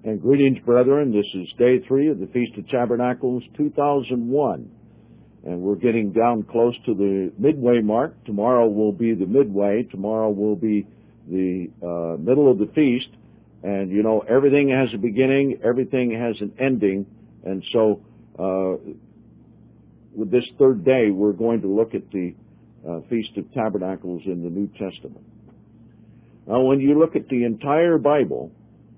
And greetings, brethren. This is day 3 of the Feast of Tabernacles 2001. And we're getting down close to the midway mark. Tomorrow will be the midway. Tomorrow will be the middle of the feast. And, you know, everything has a beginning. Everything has an ending. And so with this third day, we're going to look at the Feast of Tabernacles in the New Testament. Now, when you look at the entire Bible,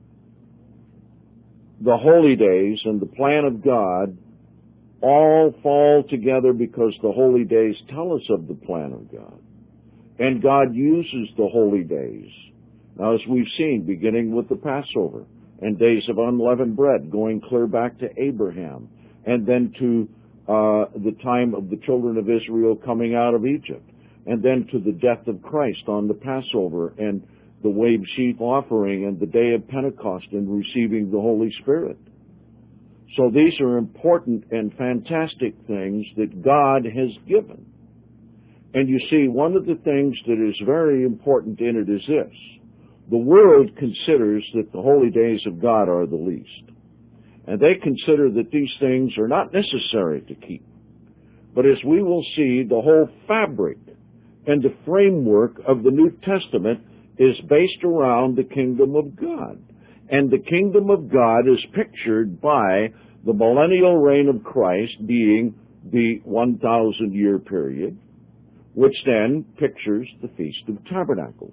the holy days and the plan of God all fall together because the holy days tell us of the plan of God. And God uses the holy days. Now, as we've seen, beginning with the Passover and days of unleavened bread, going clear back to Abraham, and then to the time of the children of Israel coming out of Egypt, and then to the death of Christ on the Passover, and the wave sheaf offering, and the day of Pentecost, and receiving the Holy Spirit. So these are important and fantastic things that God has given. And you see, one of the things that is very important in it is this. The world considers that the holy days of God are the least. And they consider that these things are not necessary to keep. But as we will see, the whole fabric and the framework of the New Testament is based around the kingdom of God. And the kingdom of God is pictured by the millennial reign of Christ being the 1,000-year period, which then pictures the Feast of Tabernacles.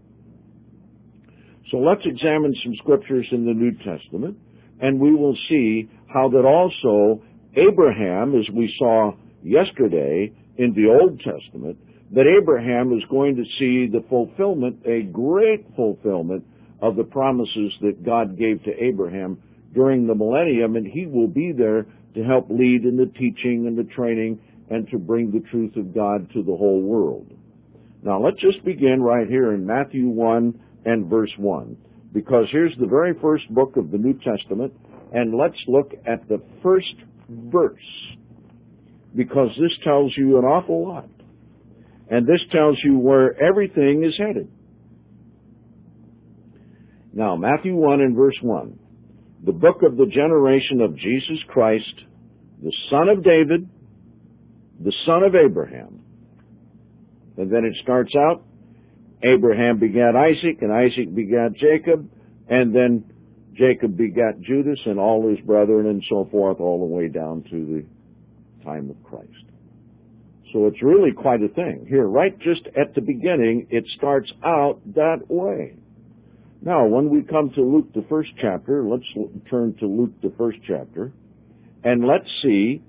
So let's examine some scriptures in the New Testament, and we will see how that also Abraham, as we saw yesterday in the Old Testament, that Abraham is going to see the fulfillment, a great fulfillment, of the promises that God gave to Abraham during the millennium, and he will be there to help lead in the teaching and the training and to bring the truth of God to the whole world. Now, let's just begin right here in Matthew 1 and verse 1, because here's the very first book of the New Testament, and let's look at the first verse, because this tells you an awful lot. And this tells you where everything is headed. Now, Matthew 1 and verse 1. The book of the generation of Jesus Christ, the son of David, the son of Abraham. And then it starts out, Abraham begat Isaac, and Isaac begat Jacob, and then Jacob begat Judas and all his brethren, and so forth, all the way down to the time of Christ. So it's really quite a thing. Here, right just at the beginning, it starts out that way. Now, when we come to Luke, the first chapter, let's turn to Luke, the first chapter, and let's see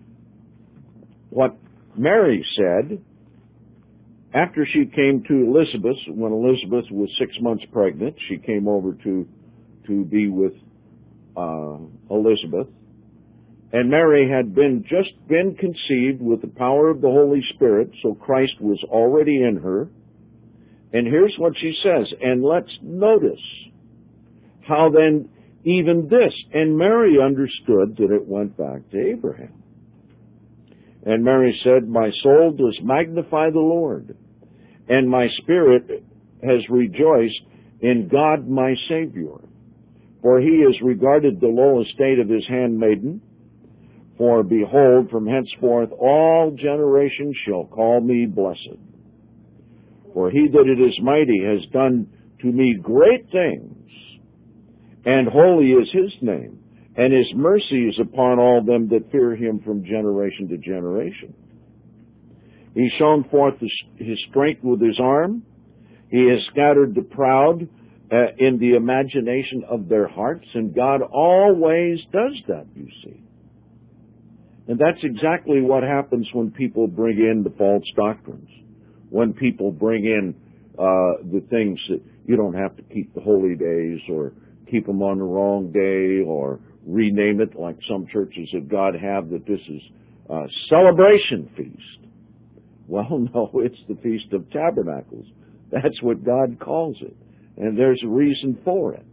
what Mary said after she came to Elizabeth. When Elizabeth was 6 months pregnant, she came over to be with Elizabeth. And Mary had just been conceived with the power of the Holy Spirit, so Christ was already in her. And here's what she says, and let's notice how then even this, and Mary understood that it went back to Abraham. And Mary said, my soul does magnify the Lord, and my spirit has rejoiced in God my Savior, for he has regarded the low estate of his handmaiden. For behold, from henceforth all generations shall call me blessed. For he that it is mighty has done to me great things, and holy is his name, and his mercy is upon all them that fear him from generation to generation. He shone forth his strength with his arm. He has scattered the proud in the imagination of their hearts, and God always does that, you see. And that's exactly what happens when people bring in the false doctrines. When people bring in the things that you don't have to keep the holy days, or keep them on the wrong day, or rename it like some churches of God have, that this is a celebration feast. Well, no, it's the Feast of Tabernacles. That's what God calls it. And there's a reason for it.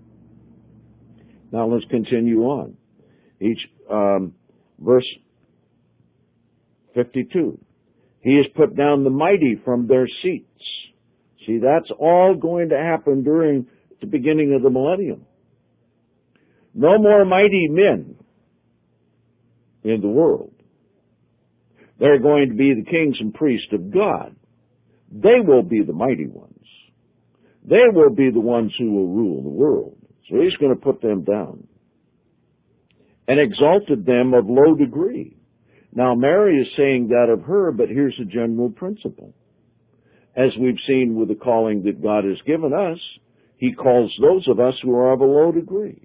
Now let's continue on. Verse 52. He has put down the mighty from their seats. See, that's all going to happen during the beginning of the millennium. No more mighty men in the world. They're going to be the kings and priests of God. They will be the mighty ones. They will be the ones who will rule the world. So he's going to put them down. And exalted them of low degree. Now Mary is saying that of her, but here's a general principle. As we've seen with the calling that God has given us, he calls those of us who are of a low degree.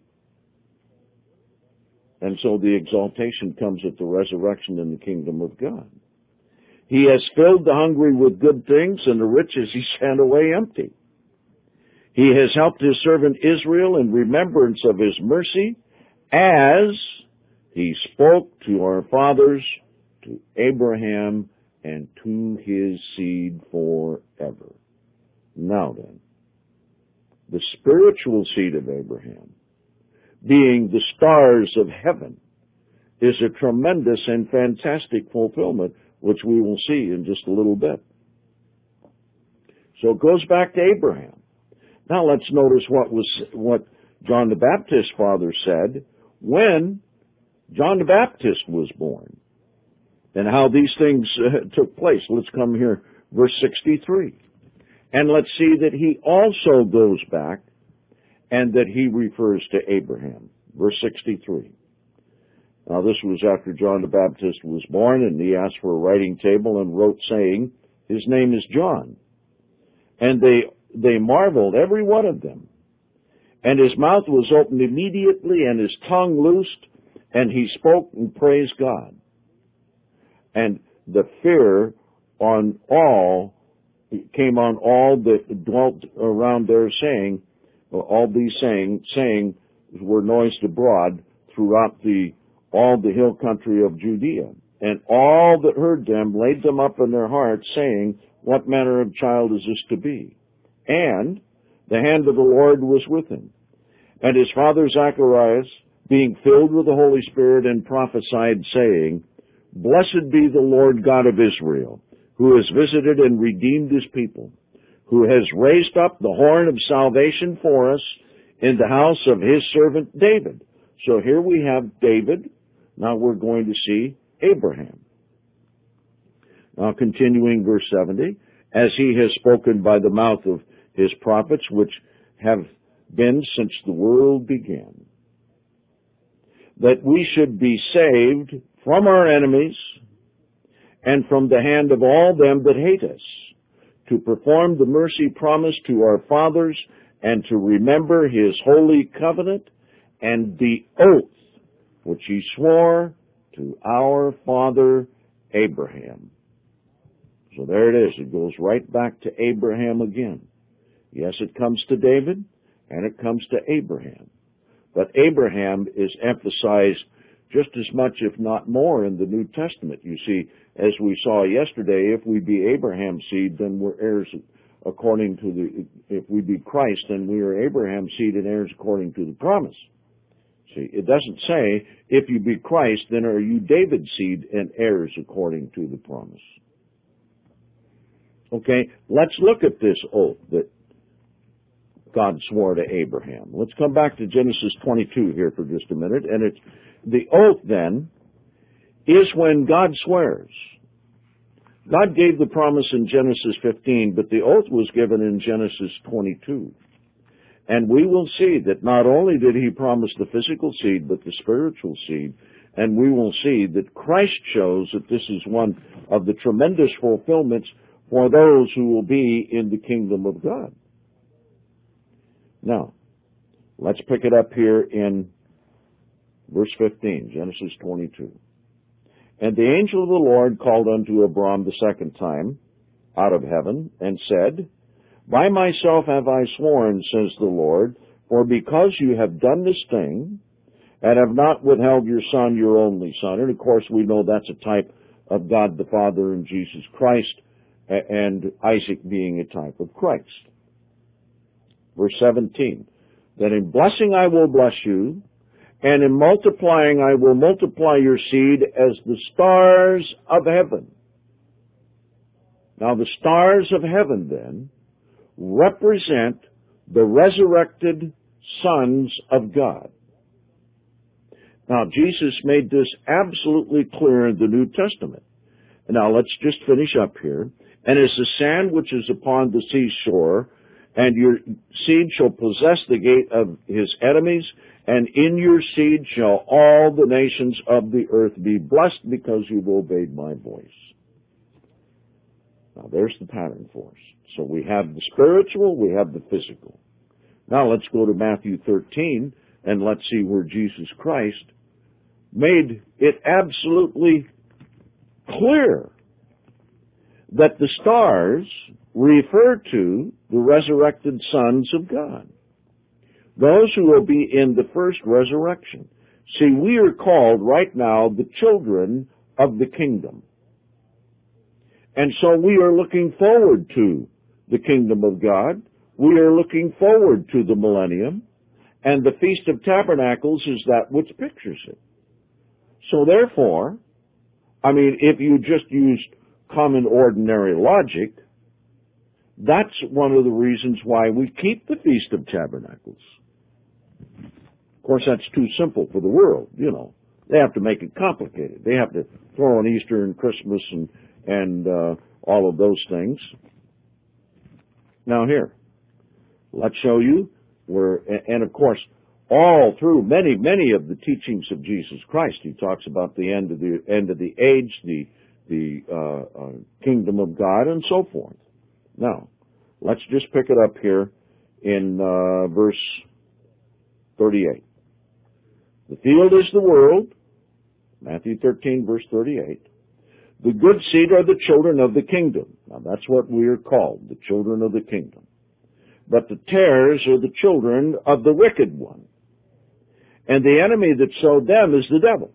And so the exaltation comes at the resurrection in the kingdom of God. He has filled the hungry with good things, and the riches he sent away empty. He has helped his servant Israel in remembrance of his mercy, as he spoke to our fathers, to Abraham, and to his seed forever. Now then, the spiritual seed of Abraham, being the stars of heaven, is a tremendous and fantastic fulfillment, which we will see in just a little bit. So it goes back to Abraham. Now let's notice what John the Baptist's father said when John the Baptist was born, and how these things took place. Let's come here, verse 63. And let's see that he also goes back and that he refers to Abraham. Verse 63. Now this was after John the Baptist was born, and he asked for a writing table and wrote, saying, his name is John. And they marveled, every one of them. And his mouth was opened immediately, and his tongue loosed, and he spoke and praised God. And the fear on all came on all that dwelt around there, saying, all these saying were noised abroad throughout all the hill country of Judea. And all that heard them laid them up in their hearts, saying, what manner of child is this to be? And the hand of the Lord was with him. And his father Zacharias, being filled with the Holy Spirit, and prophesied, saying, blessed be the Lord God of Israel, who has visited and redeemed his people, who has raised up the horn of salvation for us in the house of his servant David. So here we have David. Now we're going to see Abraham. Now continuing verse 70, as he has spoken by the mouth of his prophets, which have been since the world began, that we should be saved from our enemies and from the hand of all them that hate us, to perform the mercy promised to our fathers, and to remember his holy covenant and the oath which he swore to our father Abraham. So there it is. It goes right back to Abraham again. Yes, it comes to David, and it comes to Abraham. But Abraham is emphasized just as much, if not more, in the New Testament. You see, as we saw yesterday, if we be Abraham's seed, then we're heirs according to if we be Christ, then we are Abraham's seed and heirs according to the promise. See, it doesn't say, if you be Christ, then are you David's seed and heirs according to the promise. Okay, let's look at this oath that God swore to Abraham. Let's come back to Genesis 22 here for just a minute. And it's the oath then is when God swears. God gave the promise in Genesis 15, but the oath was given in Genesis 22. And we will see that not only did he promise the physical seed, but the spiritual seed. And we will see that Christ shows that this is one of the tremendous fulfillments for those who will be in the kingdom of God. Now, let's pick it up here in verse 15, Genesis 22. And the angel of the Lord called unto Abram the second time out of heaven, and said, by myself have I sworn, says the Lord, for because you have done this thing, and have not withheld your son, your only son, and of course we know that's a type of God the Father and Jesus Christ, and Isaac being a type of Christ. Verse 17, that in blessing I will bless you, and in multiplying I will multiply your seed as the stars of heaven. Now the stars of heaven then represent the resurrected sons of God. Now, Jesus made this absolutely clear in the New Testament. Now, let's just finish up here. And as the sand which is upon the seashore, and your seed shall possess the gate of his enemies, and in your seed shall all the nations of the earth be blessed because you've obeyed my voice. Now, there's the pattern for us. So we have the spiritual, we have the physical. Now, let's go to Matthew 13, and let's see where Jesus Christ made it absolutely clear that the stars refer to the resurrected sons of God, those who will be in the first resurrection. See, we are called right now the children of the kingdom. And so we are looking forward to the kingdom of God. We are looking forward to the millennium. And the Feast of Tabernacles is that which pictures it. So therefore, if you just used common ordinary logic, that's one of the reasons why we keep the Feast of Tabernacles. Of course, that's too simple for the world, They have to make it complicated. They have to throw in Easter and Christmas and all of those things. Now here, let's show you where, and of course, all through many of the teachings of Jesus Christ, he talks about the end of the age, the kingdom of God, and so forth. Now, let's just pick it up here in verse 38. The field is the world, Matthew 13, verse 38. The good seed are the children of the kingdom. Now, that's what we are called, the children of the kingdom. But the tares are the children of the wicked one. And the enemy that sowed them is the devil.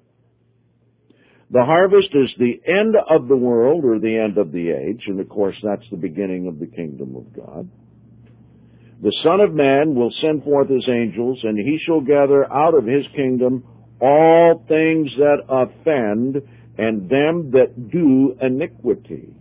The harvest is the end of the world, or the end of the age, and of course that's the beginning of the kingdom of God. The Son of Man will send forth his angels, and he shall gather out of his kingdom all things that offend, and them that do iniquity,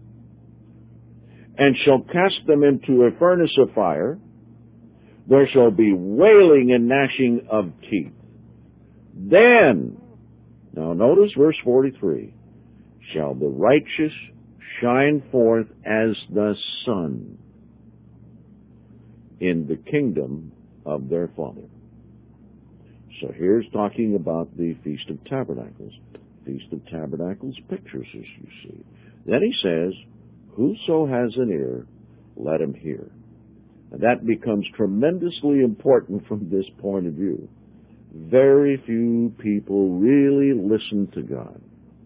and shall cast them into a furnace of fire. There shall be wailing and gnashing of teeth. Then, now notice verse 43, shall the righteous shine forth as the sun in the kingdom of their Father. So here's talking about the Feast of Tabernacles. Feast of Tabernacles pictures this, you see. Then he says, whoso has an ear, let him hear. And that becomes tremendously important from this point of view. Very few people really listen to God.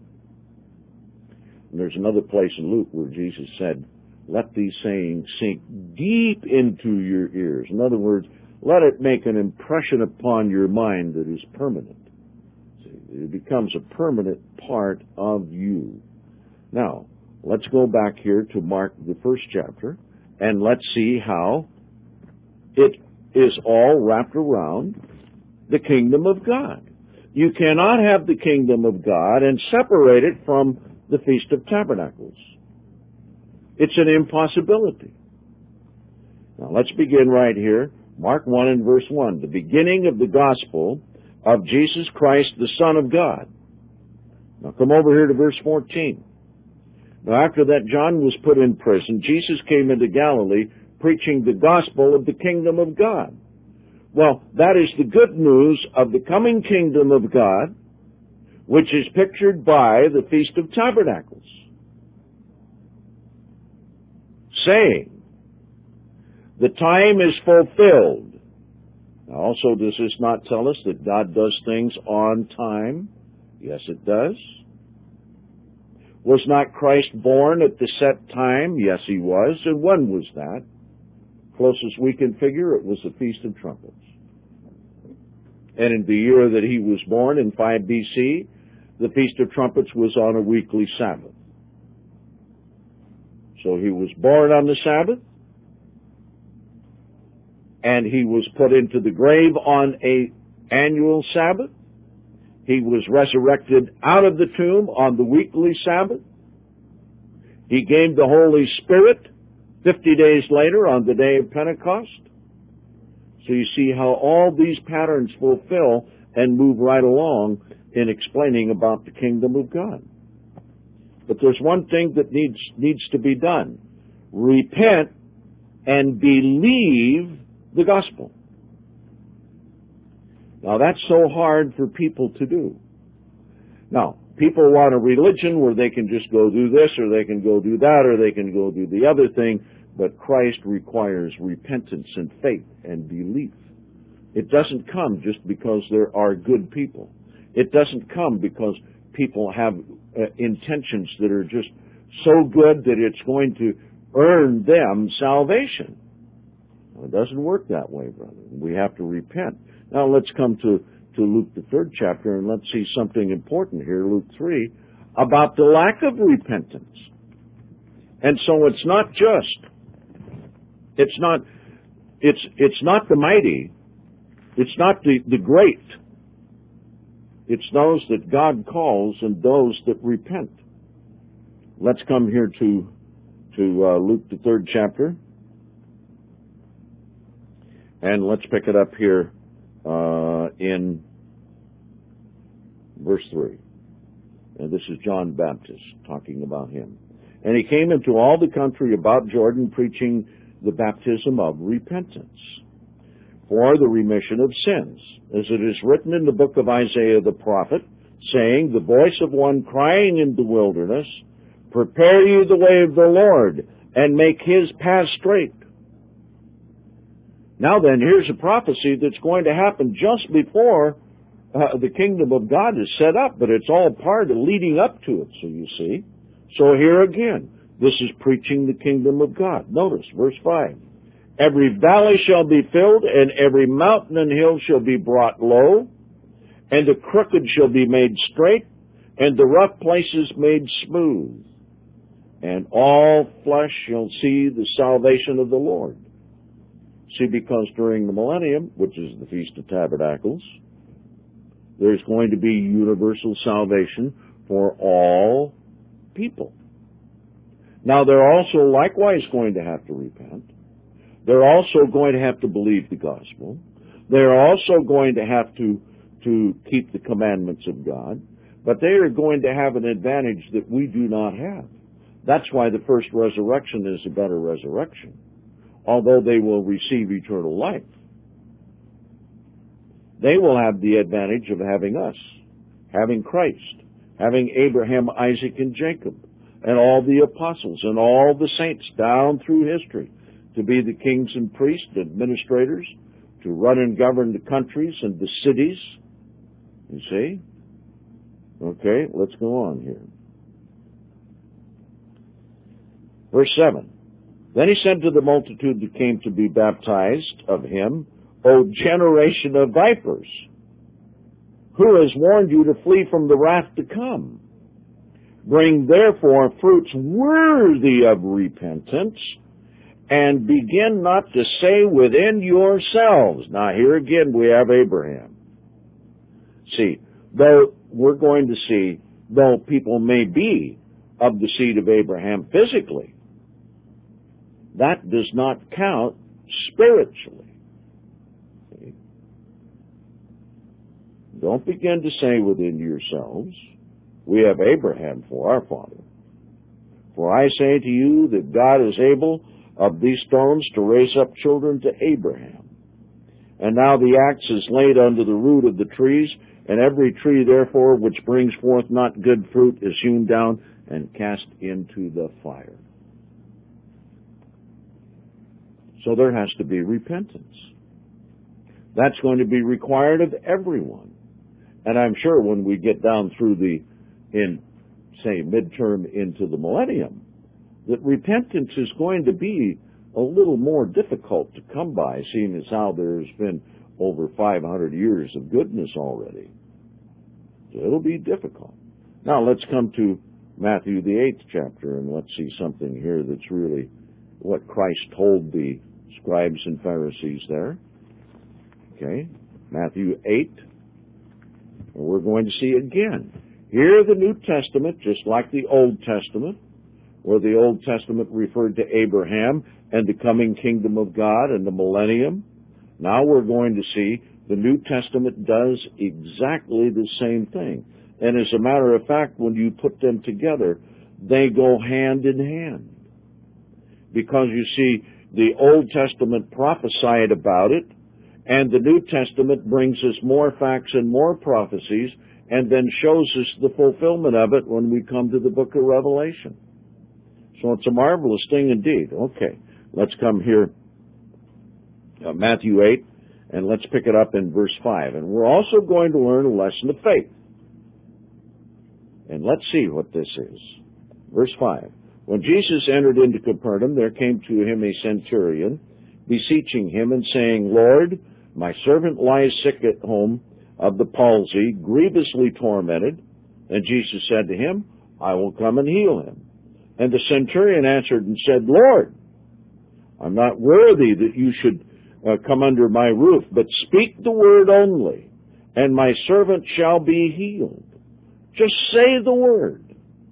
And there's another place in Luke where Jesus said, let these sayings sink deep into your ears. In other words, let it make an impression upon your mind that is permanent. See, it becomes a permanent part of you. Now, let's go back here to Mark, the first chapter, and let's see how it is all wrapped around the kingdom of God. You cannot have the kingdom of God and separate it from the Feast of Tabernacles. It's an impossibility. Now let's begin right here. Mark 1 and verse 1, the beginning of the gospel of Jesus Christ, the Son of God. Now come over here to verse 14. Now after that John was put in prison, Jesus came into Galilee preaching the gospel of the kingdom of God. Well, that is the good news of the coming kingdom of God, which is pictured by the Feast of Tabernacles, saying, the time is fulfilled. Now, also, does this not tell us that God does things on time? Yes, it does. Was not Christ born at the set time? Yes, he was. And when was that? Closest we can figure, it was the Feast of Trumpets. And in the year that he was born, in 5 BC, the Feast of Trumpets was on a weekly Sabbath. So he was born on the Sabbath, and he was put into the grave on an annual Sabbath. He was resurrected out of the tomb on the weekly Sabbath. He gave the Holy Spirit 50 days later on the day of Pentecost. So you see how all these patterns fulfill and move right along in explaining about the kingdom of God. But there's one thing that needs to be done. Repent and believe the gospel. Now, that's so hard for people to do. Now, people want a religion where they can just go do this, or they can go do that, or they can go do the other thing, but Christ requires repentance and faith and belief. It doesn't come just because there are good people. It doesn't come because people have intentions that are just so good that it's going to earn them salvation. Well, it doesn't work that way, brother. We have to repent. Now let's come to Luke, the 3rd chapter, and let's see something important here, Luke 3, about the lack of repentance. And so it's not the mighty, it's not the great. It's those that God calls and those that repent. Let's come here to Luke, the 3rd chapter, and let's pick it up here in verse 3. And this is John Baptist talking about him. And he came into all the country about Jordan, preaching the baptism of repentance for the remission of sins, as it is written in the book of Isaiah the prophet, saying, the voice of one crying in the wilderness, prepare you the way of the Lord, and make his path straight. Now then, here's a prophecy that's going to happen just before the kingdom of God is set up, but it's all part of leading up to it, so you see. So here again, this is preaching the kingdom of God. Notice, verse 5. Every valley shall be filled, and every mountain and hill shall be brought low, and the crooked shall be made straight, and the rough places made smooth. And all flesh shall see the salvation of the Lord. See, because during the millennium, which is the Feast of Tabernacles, there's going to be universal salvation for all people. Now, they're also likewise going to have to repent. They're also going to have to believe the gospel. They're also going to have to keep the commandments of God. But they are going to have an advantage that we do not have. That's why the first resurrection is a better resurrection, although they will receive eternal life. They will have the advantage of having us, having Christ, having Abraham, Isaac, and Jacob, and all the apostles and all the saints down through history to be the kings and priests, administrators, to run and govern the countries and the cities. You see? Okay, let's go on here. Verse 7. Then he said to the multitude that came to be baptized of him, O generation of vipers, who has warned you to flee from the wrath to come? Bring therefore fruits worthy of repentance, and begin not to say within yourselves. Now here again we have Abraham. See, though we're going to see, though people may be of the seed of Abraham physically, that does not count spiritually. See? Don't begin to say within yourselves, we have Abraham for our father. For I say to you that God is able of these stones to raise up children to Abraham. And now the axe is laid under the root of the trees, and every tree therefore which brings forth not good fruit is hewn down and cast into the fire. So there has to be repentance. That's going to be required of everyone. And I'm sure when we get down through midterm into the millennium, that repentance is going to be a little more difficult to come by, seeing as how there's been over 500 years of goodness already. So it'll be difficult. Now let's come to Matthew the 8th chapter, and let's see something here that's really what Christ told the scribes and Pharisees there. Okay, Matthew 8. And we're going to see again. Here the New Testament, just like the Old Testament, where the Old Testament referred to Abraham and the coming kingdom of God and the millennium. Now we're going to see The New Testament does exactly the same thing. And as a matter of fact, when you put them together, they go hand in hand. Because you see, the Old Testament prophesied about it, and the New Testament brings us more facts and more prophecies, and then shows us the fulfillment of it when we come to the book of Revelation. So it's a marvelous thing indeed. Okay, let's come here, Matthew 8, and let's pick it up in verse 5. And we're also going to learn a lesson of faith. And let's see what this is. Verse 5. When Jesus entered into Capernaum, there came to him a centurion, beseeching him and saying, Lord, my servant lies sick at home of the palsy, grievously tormented. And Jesus said to him, I will come and heal him. And the centurion answered and said, Lord, I'm not worthy that you should come under my roof, but speak the word only, and my servant shall be healed. Just say the word.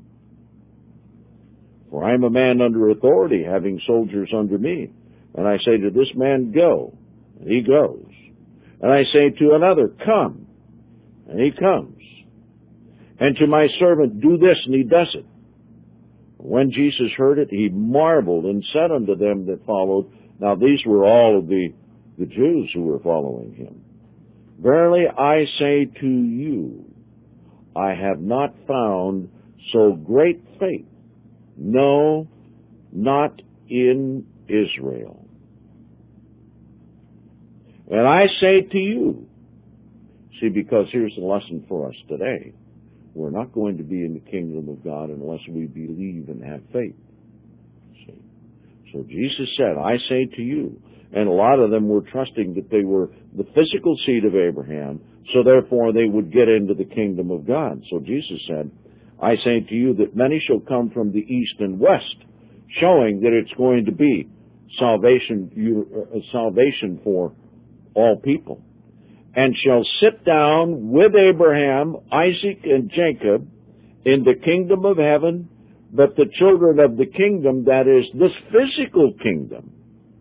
For I am a man under authority, having soldiers under me. And I say to this man, go, and he goes. And I say to another, come, and he comes. And to my servant, do this, and he does it. When Jesus heard it, he marveled and said unto them that followed, now these were all of the Jews who were following him, verily I say to you, I have not found so great faith, no, not in Israel. And I say to you, see, because here's the lesson for us today. We're not going to be in the kingdom of God unless we believe and have faith. See? So Jesus said, I say to you, and a lot of them were trusting that they were the physical seed of Abraham, so therefore they would get into the kingdom of God. So Jesus said, I say to you that many shall come from the east and west, showing that it's going to be salvation for all people, and shall sit down with Abraham, Isaac, and Jacob in the kingdom of heaven, but the children of the kingdom, that is, this physical kingdom,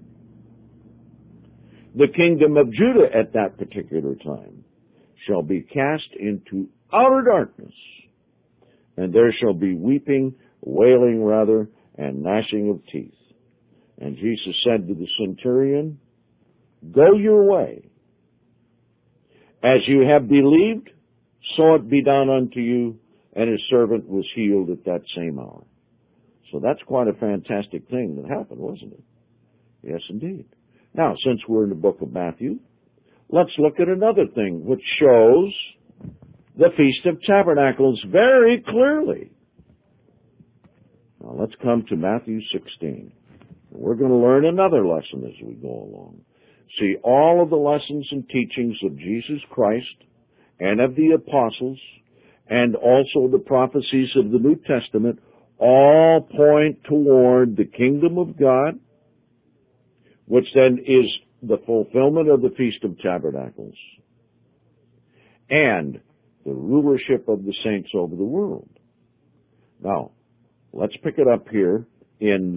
the kingdom of Judah at that particular time, shall be cast into outer darkness, and there shall be weeping, wailing rather, and gnashing of teeth. And Jesus said to the centurion, go your way. As you have believed, so it be done unto you. And his servant was healed at that same hour. So that's quite a fantastic thing that happened, wasn't it? Yes, indeed. Now, since we're in the book of Matthew, let's look at another thing which shows the Feast of Tabernacles very clearly. Now, let's come to Matthew 16. We're going to learn another lesson as we go along. See, all of the lessons and teachings of Jesus Christ and of the apostles and also the prophecies of the New Testament all point toward the kingdom of God, which then is the fulfillment of the Feast of Tabernacles and the rulership of the saints over the world. Now, let's pick it up here in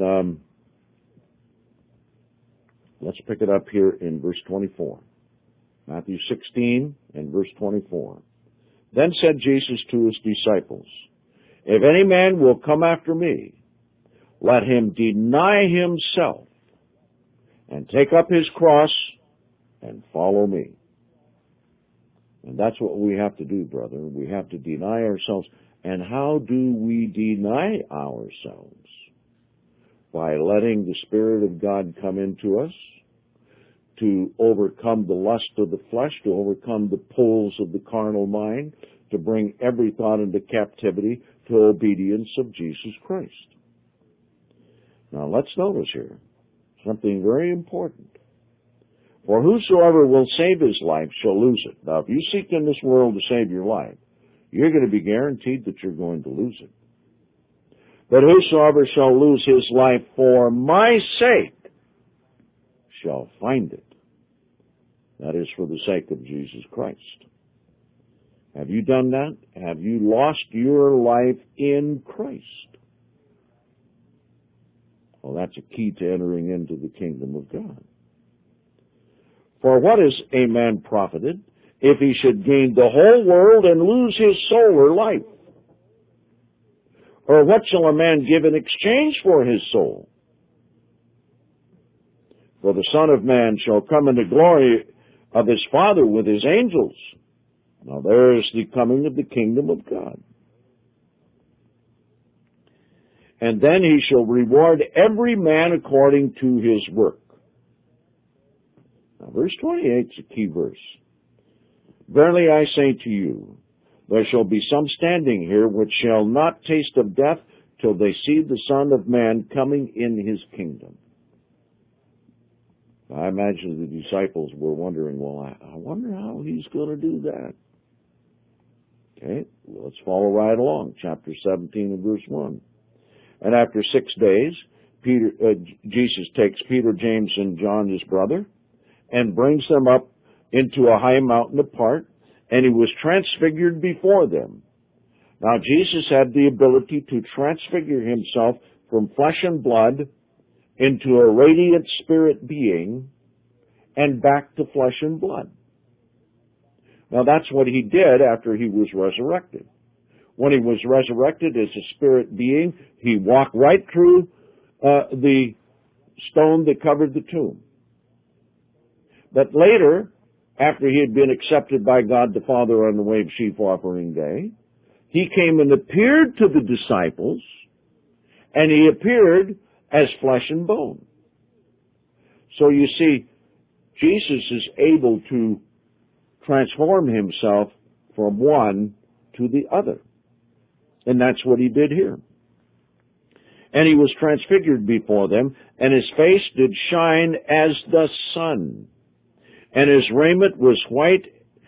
verse 24. Matthew 16 and verse 24. Then said Jesus to his disciples, if any man will come after me, let him deny himself and take up his cross and follow me. And that's what we have to do, brother. We have to deny ourselves. And how do we deny ourselves? By letting the Spirit of God come into us to overcome the lust of the flesh, to overcome the pulls of the carnal mind, to bring every thought into captivity to obedience of Jesus Christ. Now let's notice here something very important. For whosoever will save his life shall lose it. Now if you seek in this world to save your life, you're going to be guaranteed that you're going to lose it. But whosoever shall lose his life for my sake shall find it. That is for the sake of Jesus Christ. Have you done that? Have you lost your life in Christ? Well, that's a key to entering into the kingdom of God. For what is a man profited if he should gain the whole world and lose his soul or life? Or what shall a man give in exchange for his soul? For the Son of Man shall come in the glory of his Father with his angels. Now there is the coming of the kingdom of God. And then he shall reward every man according to his work. Now verse 28 is a key verse. Verily I say to you, there shall be some standing here which shall not taste of death till they see the Son of Man coming in his kingdom. I imagine the disciples were wondering, well, I wonder how he's going to do that. Okay, let's follow right along. Chapter 17 and verse 1. And after 6 days, Jesus takes Peter, James, and John, his brother, and brings them up into a high mountain apart, and he was transfigured before them. Now, Jesus had the ability to transfigure himself from flesh and blood into a radiant spirit being and back to flesh and blood. Now, that's what he did after he was resurrected. When he was resurrected as a spirit being, he walked right through the stone that covered the tomb. But later, after he had been accepted by God the Father on the Wave Sheaf Offering Day, he came and appeared to the disciples, and he appeared as flesh and bone. So you see, Jesus is able to transform himself from one to the other. And that's what he did here. And he was transfigured before them, and his face did shine as the sun, and his raiment was white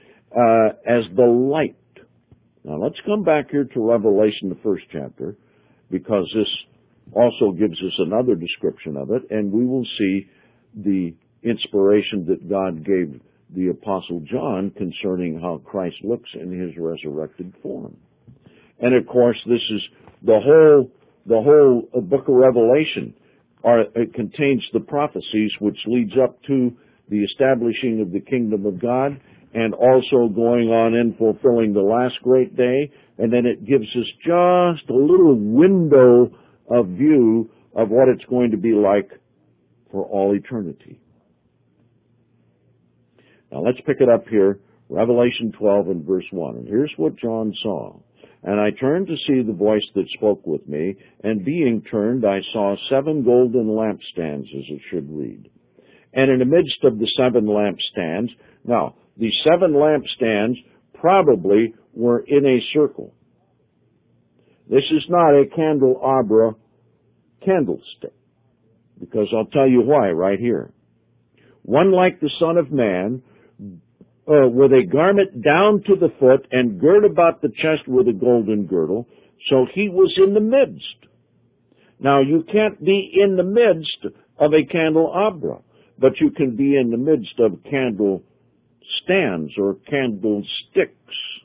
as the light. Now let's come back here to Revelation, the first chapter, because this also gives us another description of it, and we will see the inspiration that God gave the Apostle John concerning how Christ looks in his resurrected form. And of course, this is the whole book of Revelation. It contains the prophecies which leads up to the establishing of the kingdom of God, and also going on and fulfilling the last great day. And then it gives us just a little window of view of what it's going to be like for all eternity. Now let's pick it up here, Revelation 12 and verse 1. And here's what John saw. And I turned to see the voice that spoke with me, and being turned, I saw 7 golden lampstands, as it should read. And in the midst of the 7 lampstands, now, the 7 lampstands probably were in a circle. This is not a candelabra candlestick, because I'll tell you why right here. One like the Son of Man, with a garment down to the foot and girt about the chest with a golden girdle, so he was in the midst. Now, you can't be in the midst of a candelabra, but you can be in the midst of candle stands or candlesticks.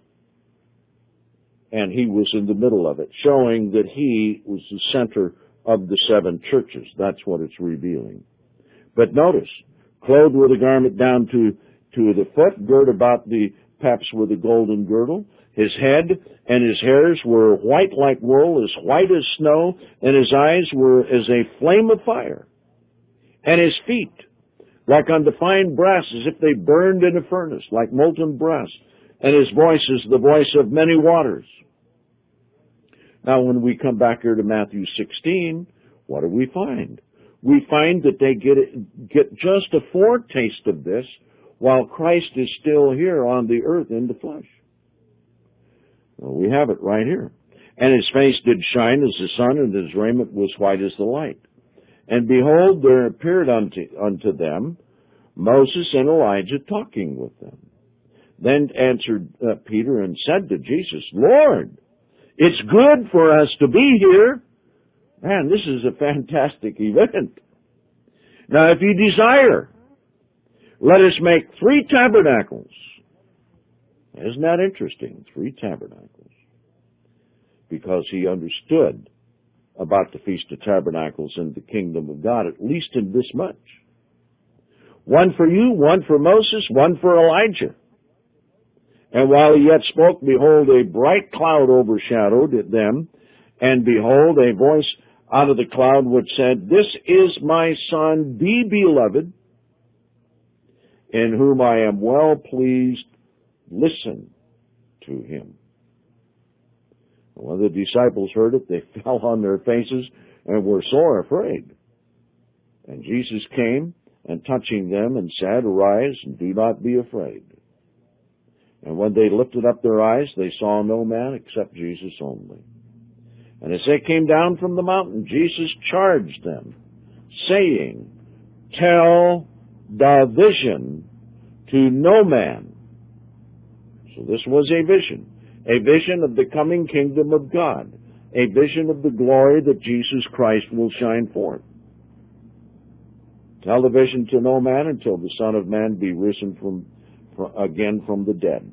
And he was in the middle of it, showing that he was the center of the 7 churches. That's what it's revealing. But notice, clothed with a garment down to the foot, girt about the paps with a golden girdle. His head and his hairs were white like wool, as white as snow, and his eyes were as a flame of fire. And his feet, like undefined brass, as if they burned in a furnace, like molten brass. And his voice is the voice of many waters. Now, when we come back here to Matthew 16, what do we find? We find that they get just a foretaste of this while Christ is still here on the earth in the flesh. Well, we have it right here. And his face did shine as the sun, and his raiment was white as the light. And behold, there appeared unto them Moses and Elijah talking with them. Then answered Peter and said to Jesus, Lord, it's good for us to be here. Man, this is a fantastic event. Now, if you desire, let us make 3 tabernacles. Isn't that interesting? 3 tabernacles. Because he understood about the Feast of Tabernacles and the kingdom of God, at least in this much. One for you, one for Moses, one for Elijah. And while he yet spoke, behold, a bright cloud overshadowed them, and behold, a voice out of the cloud which said, This is my Son, the beloved, in whom I am well pleased. Listen to him. When the disciples heard it, they fell on their faces and were sore afraid. And Jesus came, and touching them, and said, Arise, and do not be afraid. And when they lifted up their eyes, they saw no man except Jesus only. And as they came down from the mountain, Jesus charged them, saying, Tell the vision to no man. So this was a vision of the coming kingdom of God, a vision of the glory that Jesus Christ will shine forth. Tell the vision to no man until the Son of Man be risen again from the dead.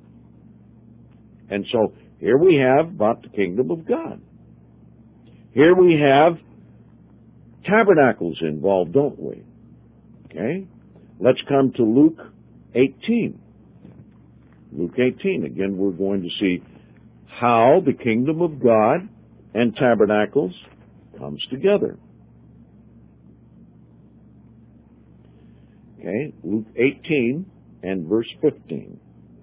And so here we have about the kingdom of God. Here we have tabernacles involved, don't we? Okay? Let's come to Luke 18. Luke 18. Again, we're going to see how the kingdom of God and tabernacles comes together. Okay, Luke 18 and verse 15.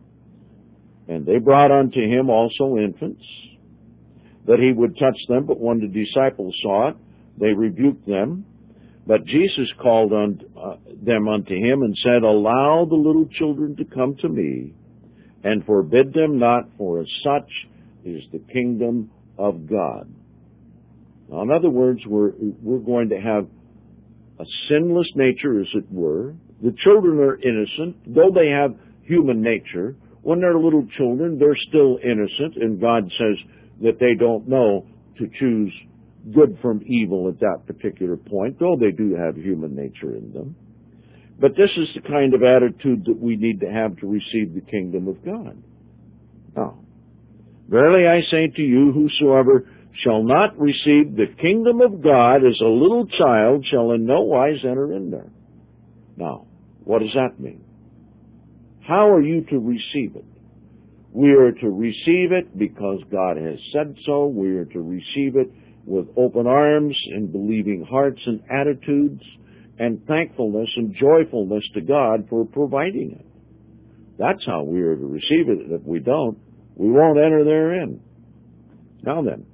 And they brought unto him also infants, that he would touch them, but when the disciples saw it, they rebuked them. But Jesus called them unto him and said, Allow the little children to come to me, and forbid them not, for as such is the kingdom of God. Now, in other words, we're going to have a sinless nature, as it were. The children are innocent, though they have human nature. When they're little children, they're still innocent, and God says that they don't know to choose good from evil at that particular point, though they do have human nature in them. But this is the kind of attitude that we need to have to receive the kingdom of God. Now, verily I say to you, whosoever shall not receive the kingdom of God as a little child shall in no wise enter in there. Now, what does that mean? How are you to receive it? We are to receive it because God has said so. We are to receive it with open arms and believing hearts and attitudes and thankfulness and joyfulness to God for providing it. That's how we are to receive it. If we don't, we won't enter therein. Now then,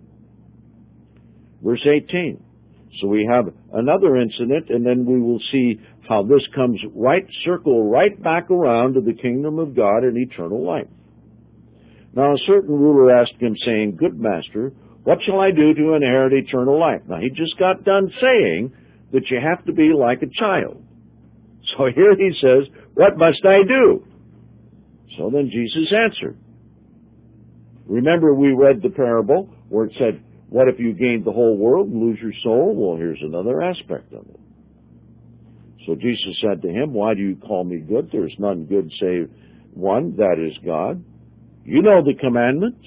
verse 18. So we have another incident, and then we will see how this comes circle right back around to the kingdom of God and eternal life. Now a certain ruler asked him, saying, Good master, what shall I do to inherit eternal life? Now he just got done saying that you have to be like a child. So here he says, what must I do? So then Jesus answered. Remember, we read the parable where it said, what if you gained the whole world and lose your soul? Well, here's another aspect of it. So Jesus said to him, Why do you call me good? There's none good save one, that is God. You know the commandments.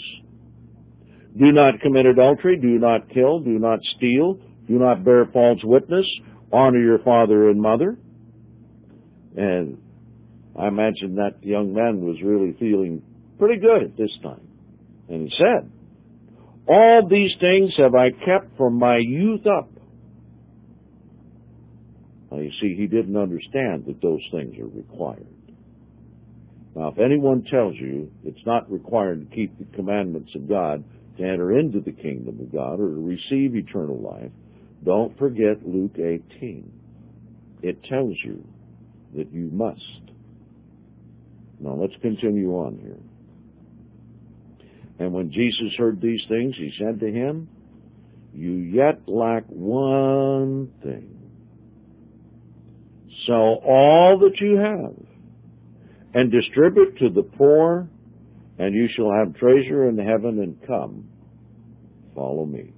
Do not commit adultery, do not kill, do not steal, do not bear false witness, honor your father and mother. And I imagine that young man was really feeling pretty good at this time. And he said, All these things have I kept from my youth up. Now you see, he didn't understand that those things are required. Now, if anyone tells you it's not required to keep the commandments of God to enter into the kingdom of God or to receive eternal life, don't forget Luke 18. It tells you that you must. Now, let's continue on here. And when Jesus heard these things, he said to him, You yet lack one thing. Sell all that you have and distribute to the poor, and you shall have treasure in heaven, and come, follow me.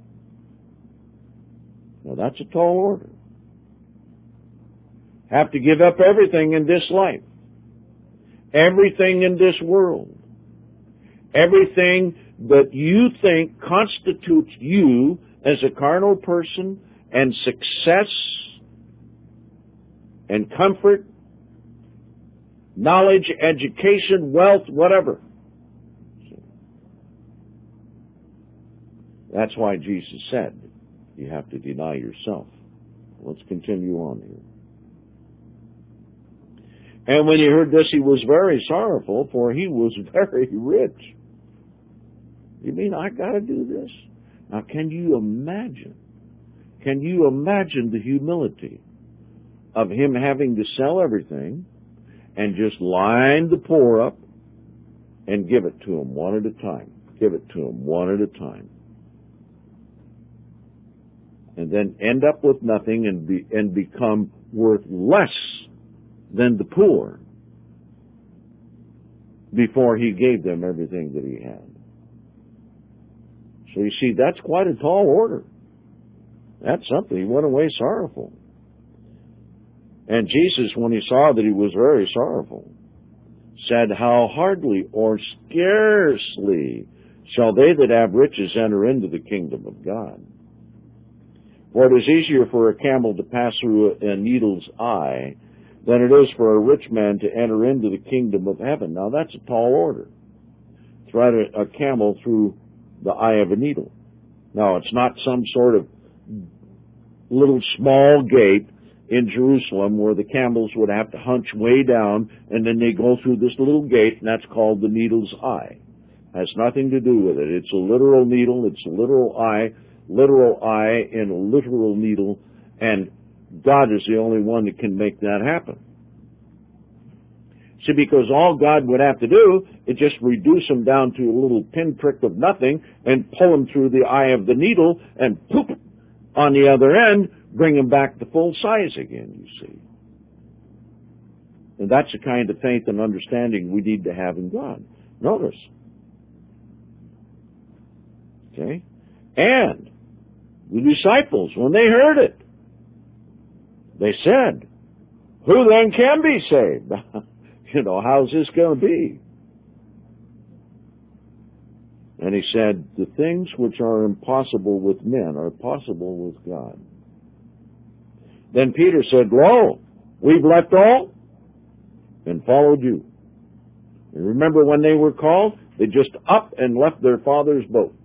Now that's a tall order. Have to give up everything in this life, everything in this world, everything that you think constitutes you as a carnal person, and success and comfort knowledge, education, wealth, whatever. That's why Jesus said, you have to deny yourself. Let's continue on here. And when he heard this, he was very sorrowful, for he was very rich. You mean I got to do this? Now, can you imagine? Can you imagine the humility of him having to sell everything and just line the poor up and give it to them one at a time? Give it to them one at a time. And then end up with nothing and become worth less than the poor before he gave them everything that he had. So you see, that's quite a tall order. That's something. He went away sorrowful. And Jesus, when he saw that he was very sorrowful, said, how hardly or scarcely shall they that have riches enter into the kingdom of God. For it is easier for a camel to pass through a needle's eye than it is for a rich man to enter into the kingdom of heaven. Now that's a tall order. Thread a camel through the eye of a needle. Now it's not some sort of little small gate in Jerusalem where the camels would have to hunch way down and then they go through this little gate, and that's called the needle's eye. Has nothing to do with it. It's a literal needle, it's a literal eye in a literal needle, and God is the only one that can make that happen. See, because all God would have to do is just reduce them down to a little pinprick of nothing and pull them through the eye of the needle and poof, on the other end, bring them back to full size again, you see. And that's the kind of faith and understanding we need to have in God. Notice. Okay? And the disciples, when they heard it, they said, who then can be saved? How's this going to be? And he said, the things which are impossible with men are possible with God. Then Peter said, lo, we've left all and followed you. And remember when they were called? They just up and left their father's boat.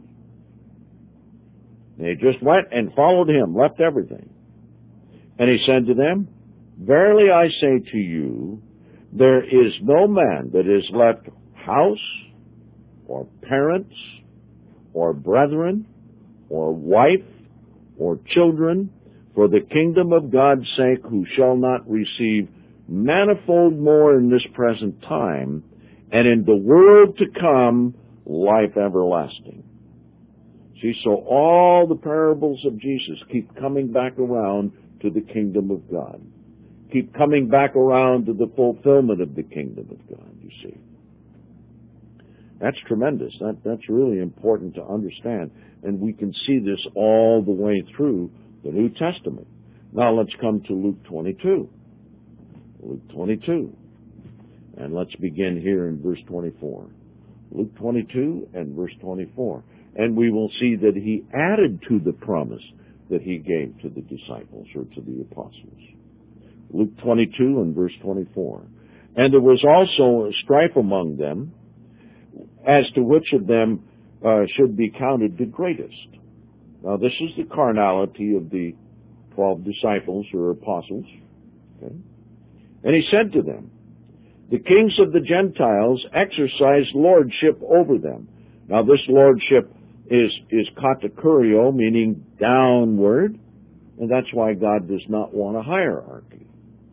They just went and followed him, left everything. And he said to them, verily I say to you, there is no man that has left house or parents or brethren or wife or children for the kingdom of God's sake who shall not receive manifold more in this present time and in the world to come life everlasting. See, so all the parables of Jesus keep coming back around to the kingdom of God. Keep coming back around to the fulfillment of the kingdom of God, you see. That's tremendous. That's really important to understand. And we can see this all the way through the New Testament. Now let's come to Luke 22. Luke 22. And let's begin here in verse 24. Luke 22 and verse 24. And we will see that he added to the promise that he gave to the disciples or to the apostles. Luke 22 and verse 24. And there was also a strife among them as to which of them should be counted the greatest. Now this is the carnality of the 12 disciples or apostles. Okay? And he said to them, the kings of the Gentiles exercise lordship over them. Now this lordship is katakurio, meaning downward, and that's why God does not want a hierarchy.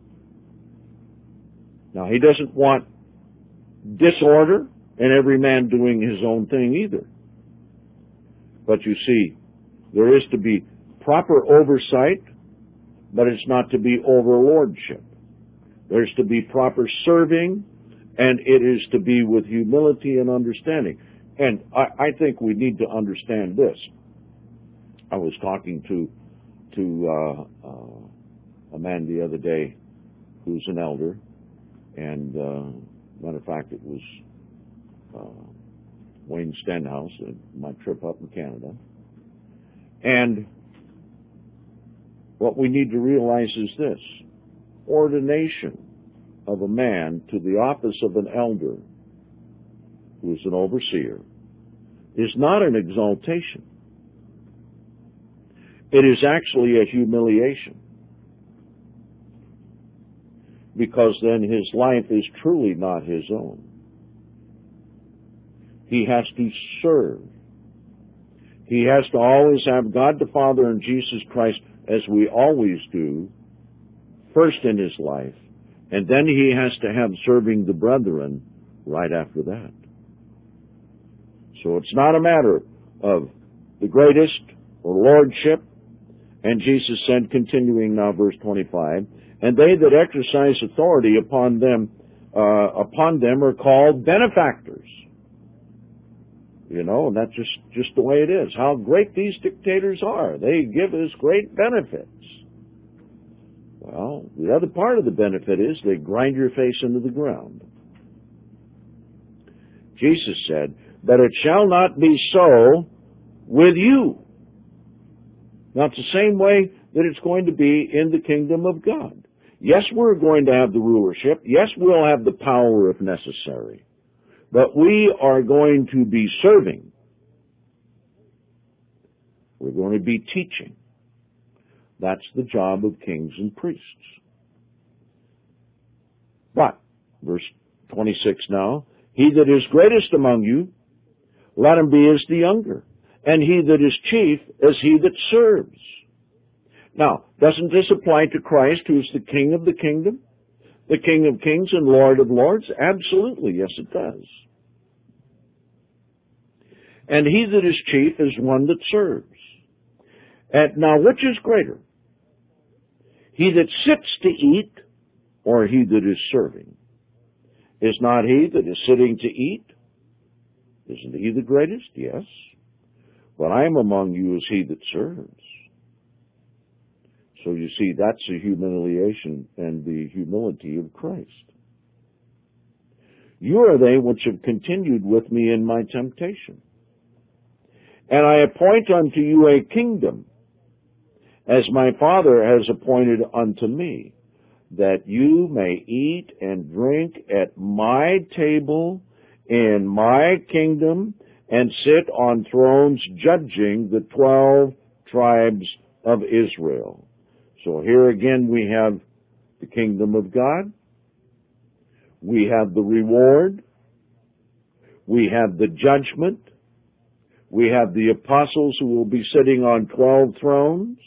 Now he doesn't want disorder and every man doing his own thing either. But you see, there is to be proper oversight, but it's not to be overlordship. There's to be proper serving, and it is to be with humility and understanding. And I think we need to understand this. I was talking to a man the other day who's an elder, and matter of fact, it was Wayne Stenhouse at my trip up in Canada. And what we need to realize is this: ordination of a man to the office of an elder, who is an overseer, is not an exaltation. It is actually a humiliation. Because then his life is truly not his own. He has to serve. He has to always have God the Father and Jesus Christ, as we always do, first in his life, and then he has to have serving the brethren right after that. So it's not a matter of the greatest or lordship. And Jesus said, continuing now, verse 25, and they that exercise authority upon them are called benefactors. You know, and that's just the way it is. How great these dictators are. They give us great benefits. Well, the other part of the benefit is they grind your face into the ground. Jesus said, but it shall not be so with you. Now, it's the same way that it's going to be in the kingdom of God. Yes, we're going to have the rulership. Yes, we'll have the power if necessary. But we are going to be serving. We're going to be teaching. That's the job of kings and priests. But, verse 26 now, he that is greatest among you, let him be as the younger, and he that is chief as he that serves. Now, doesn't this apply to Christ, who is the King of the kingdom? The King of kings and Lord of lords? Absolutely, yes it does. And he that is chief is one that serves. And now, which is greater? He that sits to eat, or he that is serving? Is not he that is sitting to eat? Isn't he the greatest? Yes. But I am among you as he that serves. So you see, that's the humiliation and the humility of Christ. You are they which have continued with me in my temptation. And I appoint unto you a kingdom, as my Father has appointed unto me, that you may eat and drink at my table in my kingdom, and sit on thrones judging the 12 tribes of Israel. So here again we have the kingdom of God. We have the reward. We have the judgment. We have the apostles who will be sitting on 12 thrones.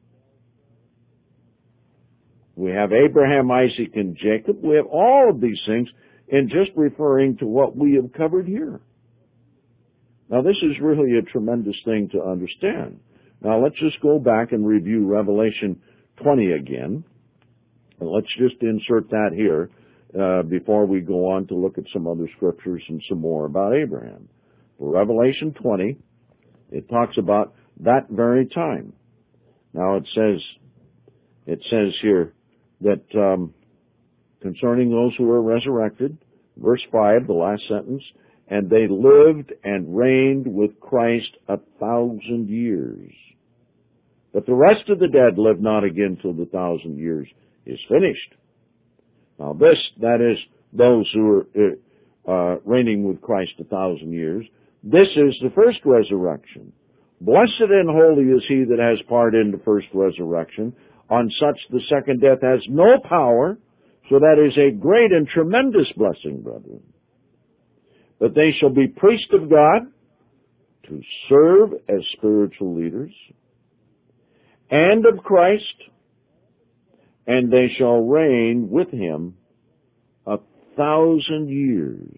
We have Abraham, Isaac, and Jacob. We have all of these things in just referring to what we have covered here. Now, this is really a tremendous thing to understand. Now, let's just go back and review Revelation 20 again. And let's just insert that here before we go on to look at some other scriptures and some more about Abraham. For Revelation 20, it talks about that very time. Now, it says here that concerning those who are resurrected, verse 5, the last sentence, and they lived and reigned with Christ 1,000 years. But the rest of the dead live not again till the 1,000 years is finished. Now that is those who are reigning with Christ 1,000 years. This is the first resurrection. Blessed and holy is he that has part in the first resurrection. On such the second death has no power, so that is a great and tremendous blessing, brethren. But they shall be priests of God to serve as spiritual leaders, and of Christ, and they shall reign with him 1,000 years.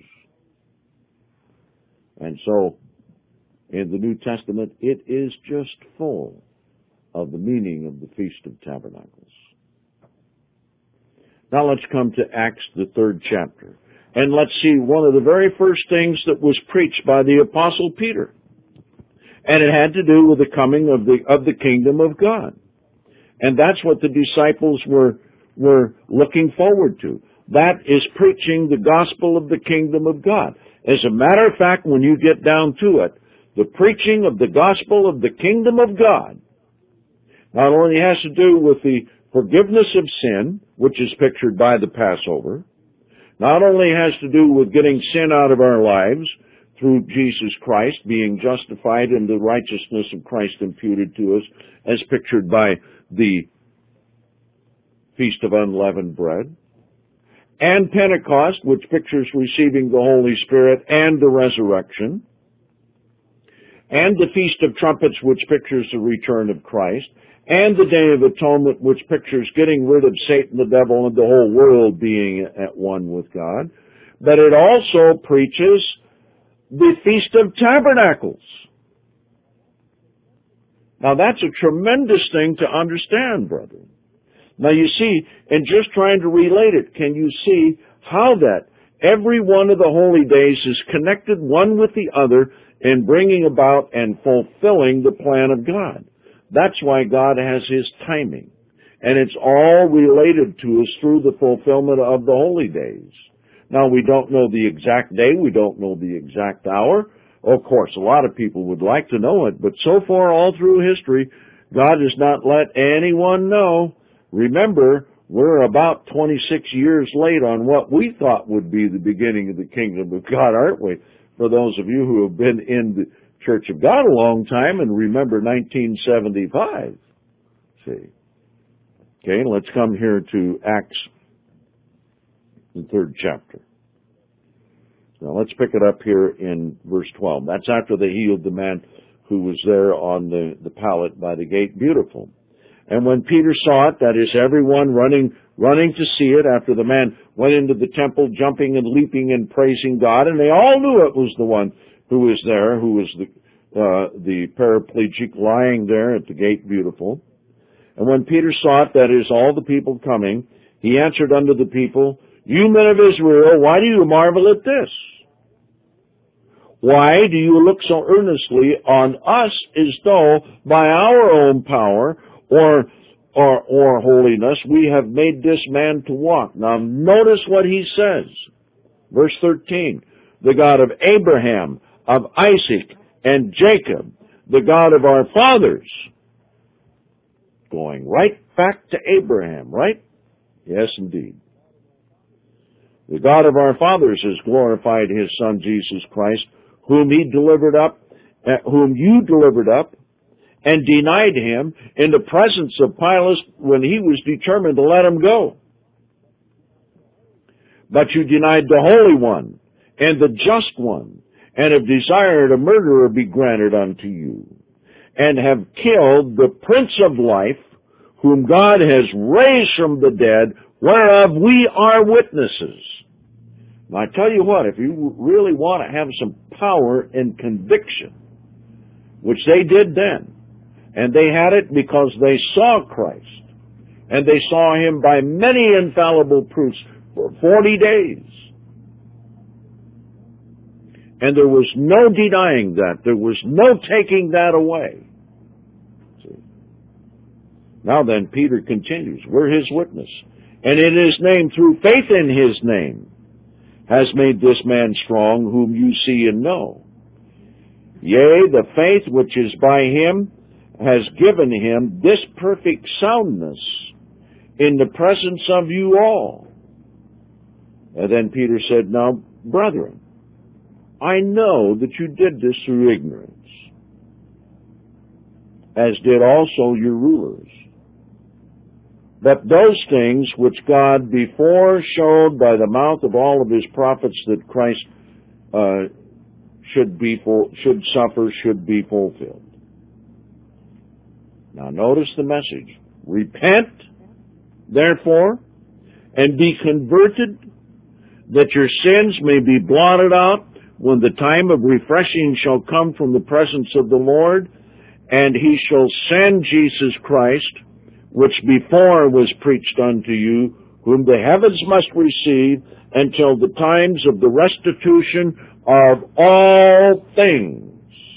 And so, in the New Testament, it is just full of the meaning of the Feast of Tabernacles. Now let's come to Acts, the 3rd chapter. And let's see one of the very first things that was preached by the Apostle Peter. And it had to do with the coming of the kingdom of God. And that's what the disciples were looking forward to. That is preaching the gospel of the kingdom of God. As a matter of fact, when you get down to it, the preaching of the gospel of the kingdom of God not only has to do with the forgiveness of sin, which is pictured by the Passover, not only has to do with getting sin out of our lives through Jesus Christ, being justified in the righteousness of Christ imputed to us, as pictured by the Feast of Unleavened Bread, and Pentecost, which pictures receiving the Holy Spirit and the resurrection, and the Feast of Trumpets, which pictures the return of Christ, and the Day of Atonement, which pictures getting rid of Satan, the devil, and the whole world being at one with God. But it also preaches the Feast of Tabernacles. Now that's a tremendous thing to understand, brethren. Now you see, in just trying to relate it, can you see how that every one of the holy days is connected one with the other in bringing about and fulfilling the plan of God? That's why God has His timing. And it's all related to us through the fulfillment of the holy days. Now, we don't know the exact day. We don't know the exact hour. Of course, a lot of people would like to know it. But so far, all through history, God has not let anyone know. Remember, we're about 26 years late on what we thought would be the beginning of the kingdom of God, aren't we? For those of you who have been in the Church of God a long time and remember 1975. See. Okay, let's come here to Acts, the 3rd chapter. Now let's pick it up here in verse 12. That's after they healed the man who was there on the pallet by the gate. Beautiful. And when Peter saw it, that is everyone running to see it, after the man went into the temple, jumping and leaping and praising God, and they all knew it was the one who was there, who was the paraplegic lying there at the gate. Beautiful. And when Peter saw it, that is all the people coming, he answered unto the people, You men of Israel, why do you marvel at this? Why do you look so earnestly on us as though by our own power or holiness we have made this man to walk? Now notice what he says. Verse 13, the God of Abraham, of Isaac, and Jacob, the God of our fathers. Going right back to Abraham, right? Yes, indeed. The God of our fathers has glorified His Son, Jesus Christ, whom you delivered up, and denied Him in the presence of Pilate when he was determined to let Him go. But you denied the Holy One, and the Just One, and have desired a murderer be granted unto you, and have killed the Prince of Life, whom God has raised from the dead, whereof we are witnesses. Now I tell you what, if you really want to have some power and conviction, which they did then, and they had it because they saw Christ, and they saw Him by many infallible proofs for 40 days. And there was no denying that. There was no taking that away. See? Now then, Peter continues, we're His witness. And in His name, through faith in His name, has made this man strong, whom you see and know. Yea, the faith which is by Him has given Him this perfect soundness in the presence of you all. And then Peter said, Now, brethren, I know that you did this through ignorance, as did also your rulers. But those things which God before showed by the mouth of all of His prophets that Christ should be fulfilled. Now notice the message. Repent, therefore, and be converted, that your sins may be blotted out, when the time of refreshing shall come from the presence of the Lord, and He shall send Jesus Christ, which before was preached unto you, whom the heavens must receive until the times of the restitution of all things.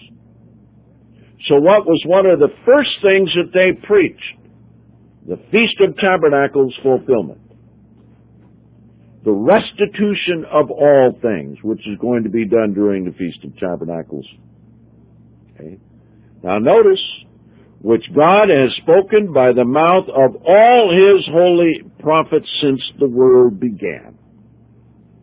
So what was one of the first things that they preached? The Feast of Tabernacles fulfillment. The restitution of all things, which is going to be done during the Feast of Tabernacles. Okay. Now notice, which God has spoken by the mouth of all His holy prophets since the world began.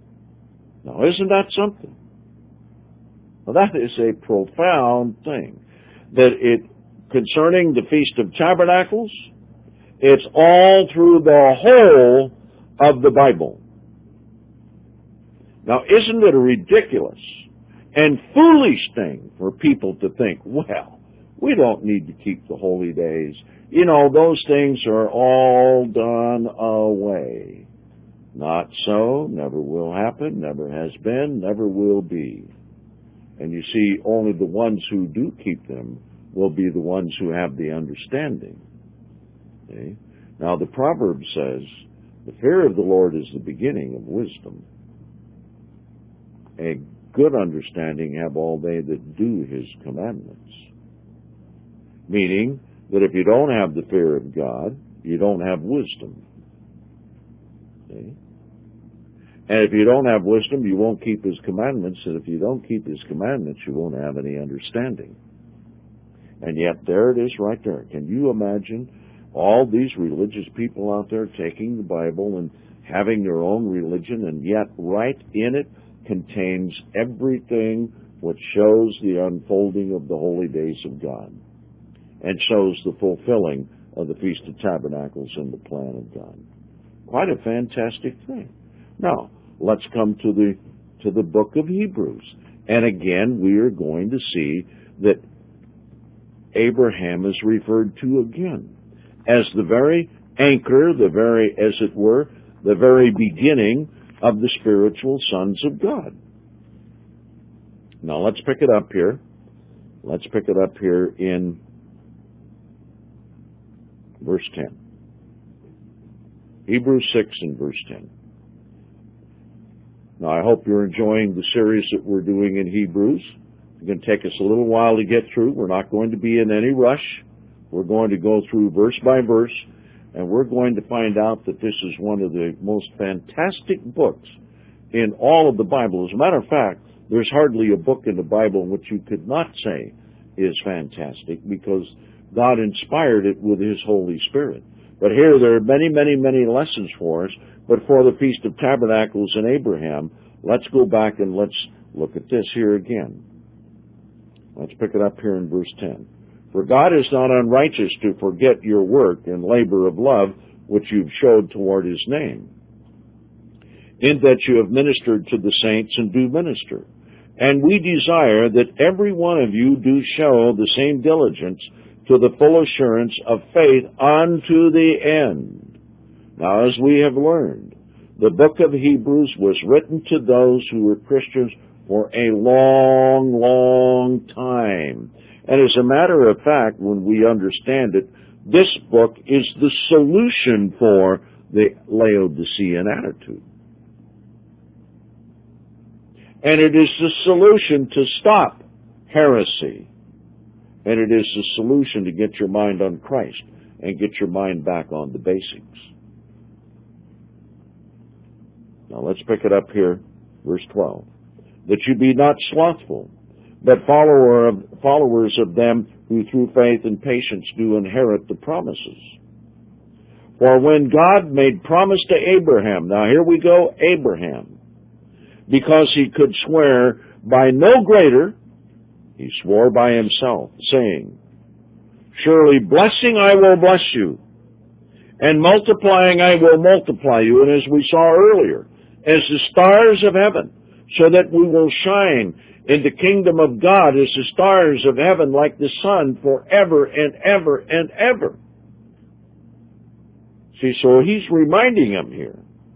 Now, isn't that something? Well, that is a profound thing. Concerning the Feast of Tabernacles, it's all through the whole of the Bible. Now, isn't it a ridiculous and foolish thing for people to think, well, we don't need to keep the holy days. You know, those things are all done away. Not so, never will happen, never has been, never will be. And you see, only the ones who do keep them will be the ones who have the understanding. See? Now, the proverb says, the fear of the Lord is the beginning of wisdom. A good understanding have all they that do his commandments. Meaning that if you don't have the fear of God, you don't have wisdom. See? And if you don't have wisdom, you won't keep his commandments. And if you don't keep his commandments, you won't have any understanding. And yet there it is right there. Can you imagine all these religious people out there taking the Bible and having their own religion, and yet right in it contains everything which shows the unfolding of the holy days of God and shows the fulfilling of the Feast of Tabernacles in the plan of God. Quite a fantastic thing. Now, let's come to the book of Hebrews. And again, we are going to see that Abraham is referred to again as the very anchor, as it were, the very beginning of the spiritual sons of God. Now, let's pick it up here. Let's pick it up here in verse 10. Hebrews 6 and verse 10. Now, I hope you're enjoying the series that we're doing in Hebrews. It's going to take us a little while to get through. We're not going to be in any rush. We're going to go through verse by verse, and we're going to find out that this is one of the most fantastic books in all of the Bible. As a matter of fact, there's hardly a book in the Bible which you could not say is fantastic, because God inspired it with his Holy Spirit. But here there are many, many, many lessons for us. But for the Feast of Tabernacles and Abraham, let's go back and let's look at this here again. Let's pick it up here in verse 10. For God is not unrighteous to forget your work and labor of love which you've showed toward his name, in that you have ministered to the saints and do minister. And we desire that every one of you do show the same diligence to the full assurance of faith unto the end. Now, as we have learned, the book of Hebrews was written to those who were Christians for a long, long time. And as a matter of fact, when we understand it, this book is the solution for the Laodicean attitude. And it is the solution to stop heresy. And it is the solution to get your mind on Christ and get your mind back on the basics. Now let's pick it up here, verse 12. That you be not slothful, but followers of them who through faith and patience do inherit the promises. For when God made promise to Abraham, now here we go, Abraham, because he could swear by no greater, he swore by himself, saying, surely blessing I will bless you, and multiplying I will multiply you. And as we saw earlier, as the stars of heaven, so that we will shine in the kingdom of God as the stars of heaven, like the sun, forever and ever and ever. See, so he's reminding them here.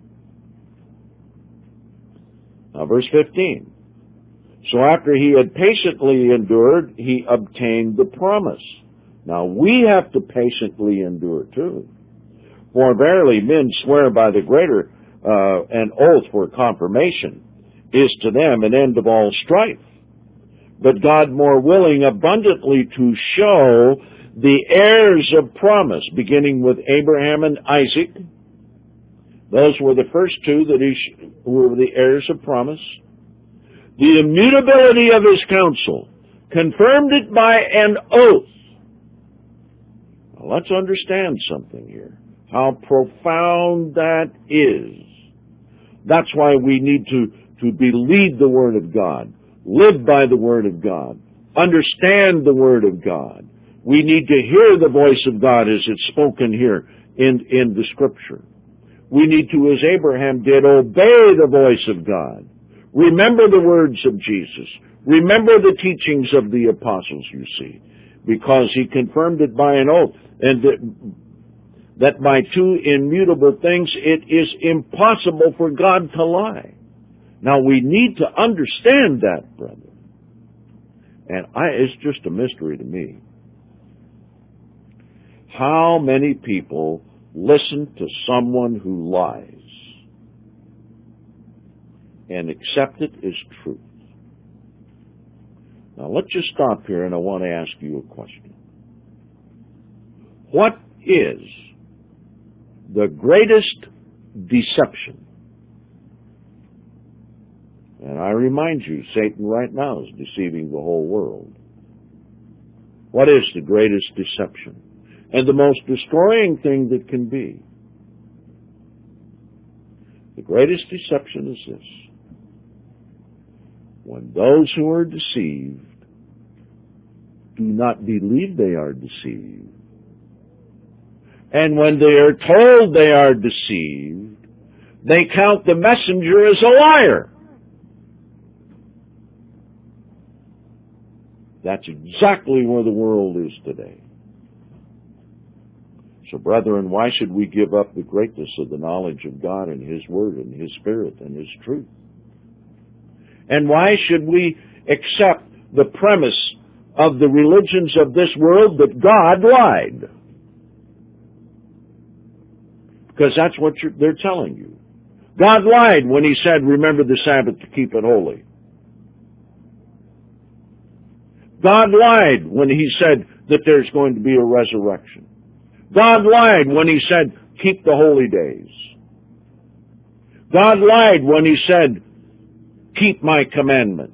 Now, verse 15. So after he had patiently endured, he obtained the promise. Now, we have to patiently endure too. For verily men swear by the greater an oath for confirmation is to them an end of all strife. But God more willing abundantly to show the heirs of promise, beginning with Abraham and Isaac. Those were the first two who were the heirs of promise. The immutability of his counsel, confirmed it by an oath. Now, let's understand something here, how profound that is. That's why we need to to believe the Word of God, live by the Word of God, understand the Word of God. We need to hear the voice of God as it's spoken here in the Scripture. We need to, as Abraham did, obey the voice of God. Remember the words of Jesus. Remember the teachings of the apostles, you see, because he confirmed it by an oath, and that by two immutable things it is impossible for God to lie. Now we need to understand that, brother. And it's just a mystery to me. How many people listen to someone who lies and accept it as truth? Now let's just stop here, and I want to ask you a question. What is the greatest deception? And I remind you, Satan right now is deceiving the whole world. What is the greatest deception? And the most destroying thing that can be. The greatest deception is this. When those who are deceived do not believe they are deceived, and when they are told they are deceived, they count the messenger as a liar. That's exactly where the world is today. So, brethren, why should we give up the greatness of the knowledge of God and His Word and His Spirit and His truth? And why should we accept the premise of the religions of this world that God lied? Because that's what they're telling you. God lied when He said, remember the Sabbath to keep it holy. God lied when He said that there's going to be a resurrection. God lied when He said, keep the holy days. God lied when He said, keep my commandments.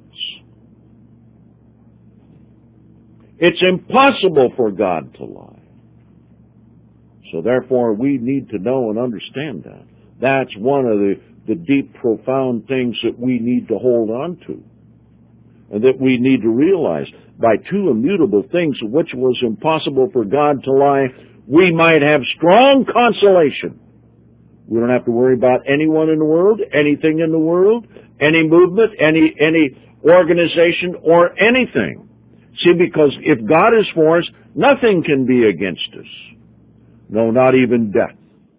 It's impossible for God to lie. So therefore, we need to know and understand that. That's one of the deep, profound things that we need to hold on to. And that we need to realize, by two immutable things, which was impossible for God to lie, we might have strong consolation. We don't have to worry about anyone in the world, anything in the world, any movement, any organization, or anything. See, because if God is for us, nothing can be against us. No, not even death.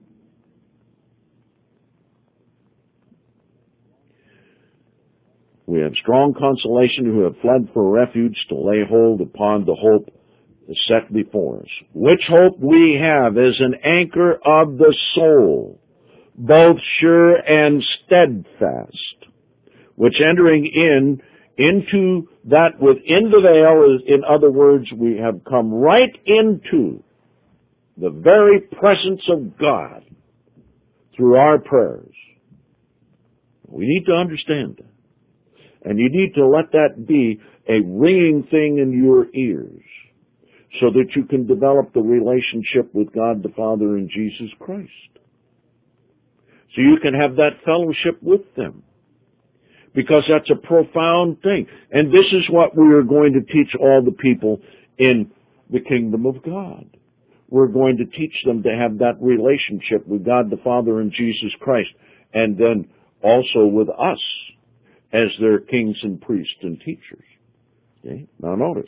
We have strong consolation who have fled for refuge to lay hold upon the hope set before us, which hope we have as an anchor of the soul, both sure and steadfast, which entering into that within the veil is, in other words, we have come right into the very presence of God through our prayers. We need to understand that. And you need to let that be a ringing thing in your ears so that you can develop the relationship with God the Father and Jesus Christ. So you can have that fellowship with them. Because that's a profound thing. And this is what we are going to teach all the people in the kingdom of God. We're going to teach them to have that relationship with God the Father and Jesus Christ. And then also with us as their kings and priests and teachers. Okay? Now notice.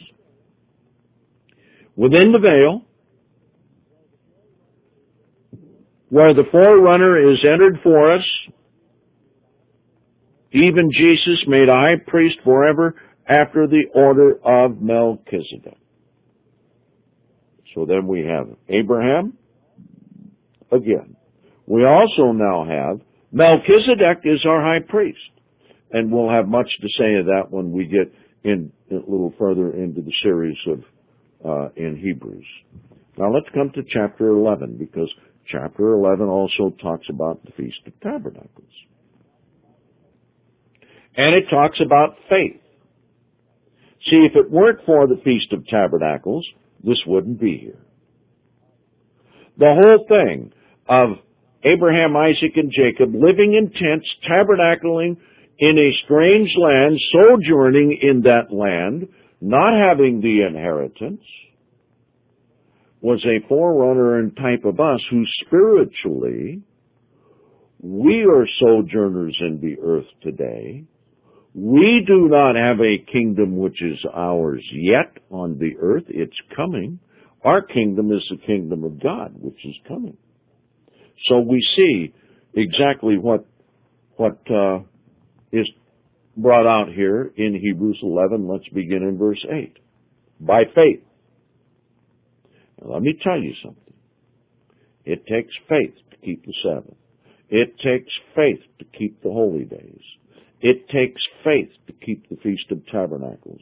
Within the veil, where the forerunner is entered for us, even Jesus made a high priest forever after the order of Melchizedek. So then we have Abraham again. We also now have Melchizedek is our high priest. And we'll have much to say of that when we get in a little further into the series of in Hebrews. Now let's come to chapter 11, because chapter 11 also talks about the Feast of Tabernacles. And it talks about faith. See, if it weren't for the Feast of Tabernacles, this wouldn't be here. The whole thing of Abraham, Isaac, and Jacob living in tents, tabernacling in a strange land, sojourning in that land, not having the inheritance, was a forerunner and type of us who spiritually, we are sojourners in the earth today. We do not have a kingdom which is ours yet on the earth. It's coming. Our kingdom is the kingdom of God, which is coming. So we see exactly what is brought out here in Hebrews 11. Let's begin in verse 8. By faith. Now, let me tell you something. It takes faith to keep the Sabbath. It takes faith to keep the holy days. It takes faith to keep the Feast of Tabernacles.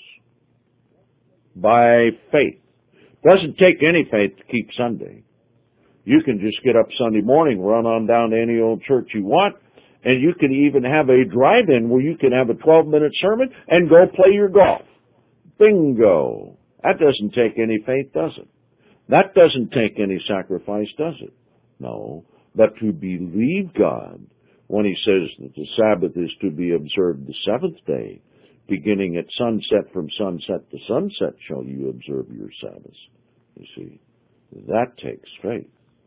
By faith. Doesn't take any faith to keep Sunday. You can just get up Sunday morning, run on down to any old church you want, and you can even have a drive-in where you can have a 12-minute sermon and go play your golf. Bingo. That doesn't take any faith, does it? That doesn't take any sacrifice, does it? No. But to believe God, when He says that the Sabbath is to be observed the seventh day, beginning at sunset, from sunset to sunset shall you observe your Sabbaths. You see, that takes faith.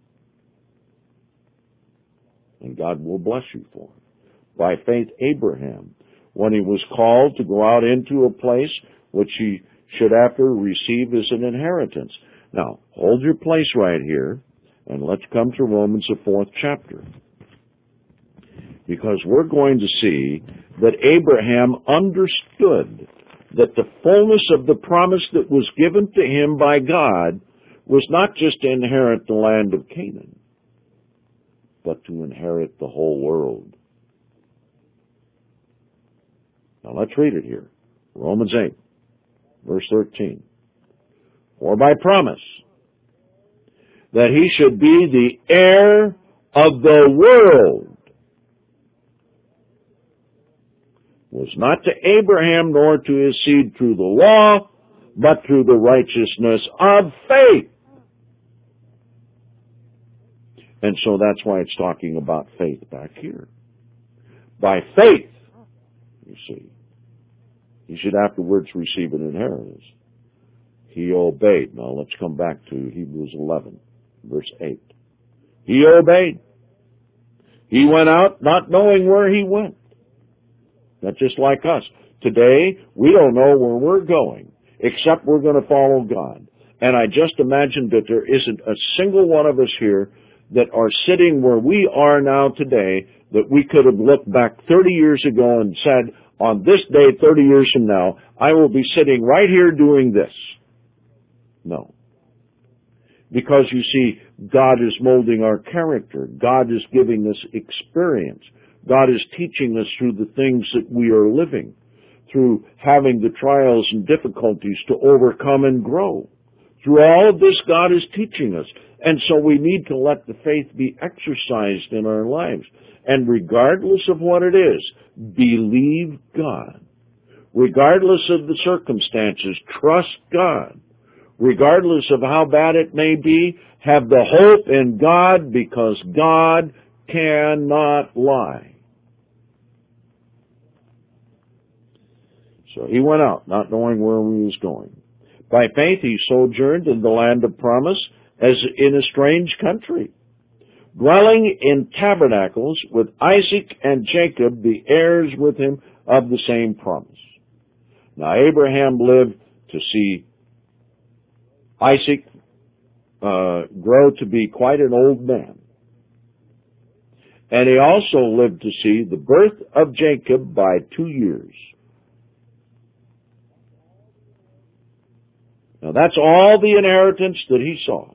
And God will bless you for it. By faith, Abraham, when he was called to go out into a place which he should after receive as an inheritance. Now, hold your place right here, and let's come to Romans, the 4th chapter. Because we're going to see that Abraham understood that the fullness of the promise that was given to him by God was not just to inherit the land of Canaan, but to inherit the whole world. Now let's read it here. Romans 8, verse 13. For by promise that he should be the heir of the world was not to Abraham nor to his seed through the law, but through the righteousness of faith. And so that's why it's talking about faith back here. By faith, you see, he should afterwards receive an inheritance. He obeyed. Now let's come back to Hebrews 11, verse 8. He obeyed. He went out not knowing where he went. That's just like us. Today, we don't know where we're going, except we're going to follow God. And I just imagine that there isn't a single one of us here that are sitting where we are now today that we could have looked back 30 years ago and said, on this day, 30 years from now, I will be sitting right here doing this. No. Because you see, God is molding our character. God is giving us experience. God is teaching us through the things that we are living, through having the trials and difficulties to overcome and grow. Through all of this, God is teaching us. And so we need to let the faith be exercised in our lives. And regardless of what it is, believe God. Regardless of the circumstances, trust God. Regardless of how bad it may be, have the hope in God, because God cannot lie. So he went out, not knowing where he was going. By faith he sojourned in the land of promise, as in a strange country, dwelling in tabernacles with Isaac and Jacob, the heirs with him of the same promise. Now Abraham lived to see Isaac grow to be quite an old man. And he also lived to see the birth of Jacob by 2 years. Now that's all the inheritance that he saw.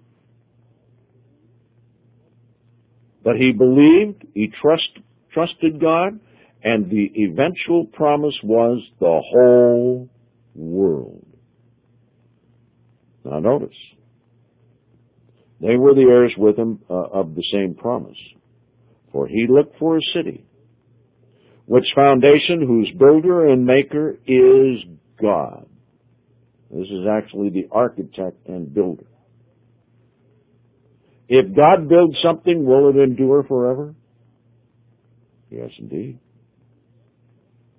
But he believed, he trusted God, and the eventual promise was the whole world. Now notice, they were the heirs with him of the same promise. For he looked for a city, which foundation, whose builder and maker is God. This is actually the architect and builder. If God builds something, will it endure forever? Yes, indeed.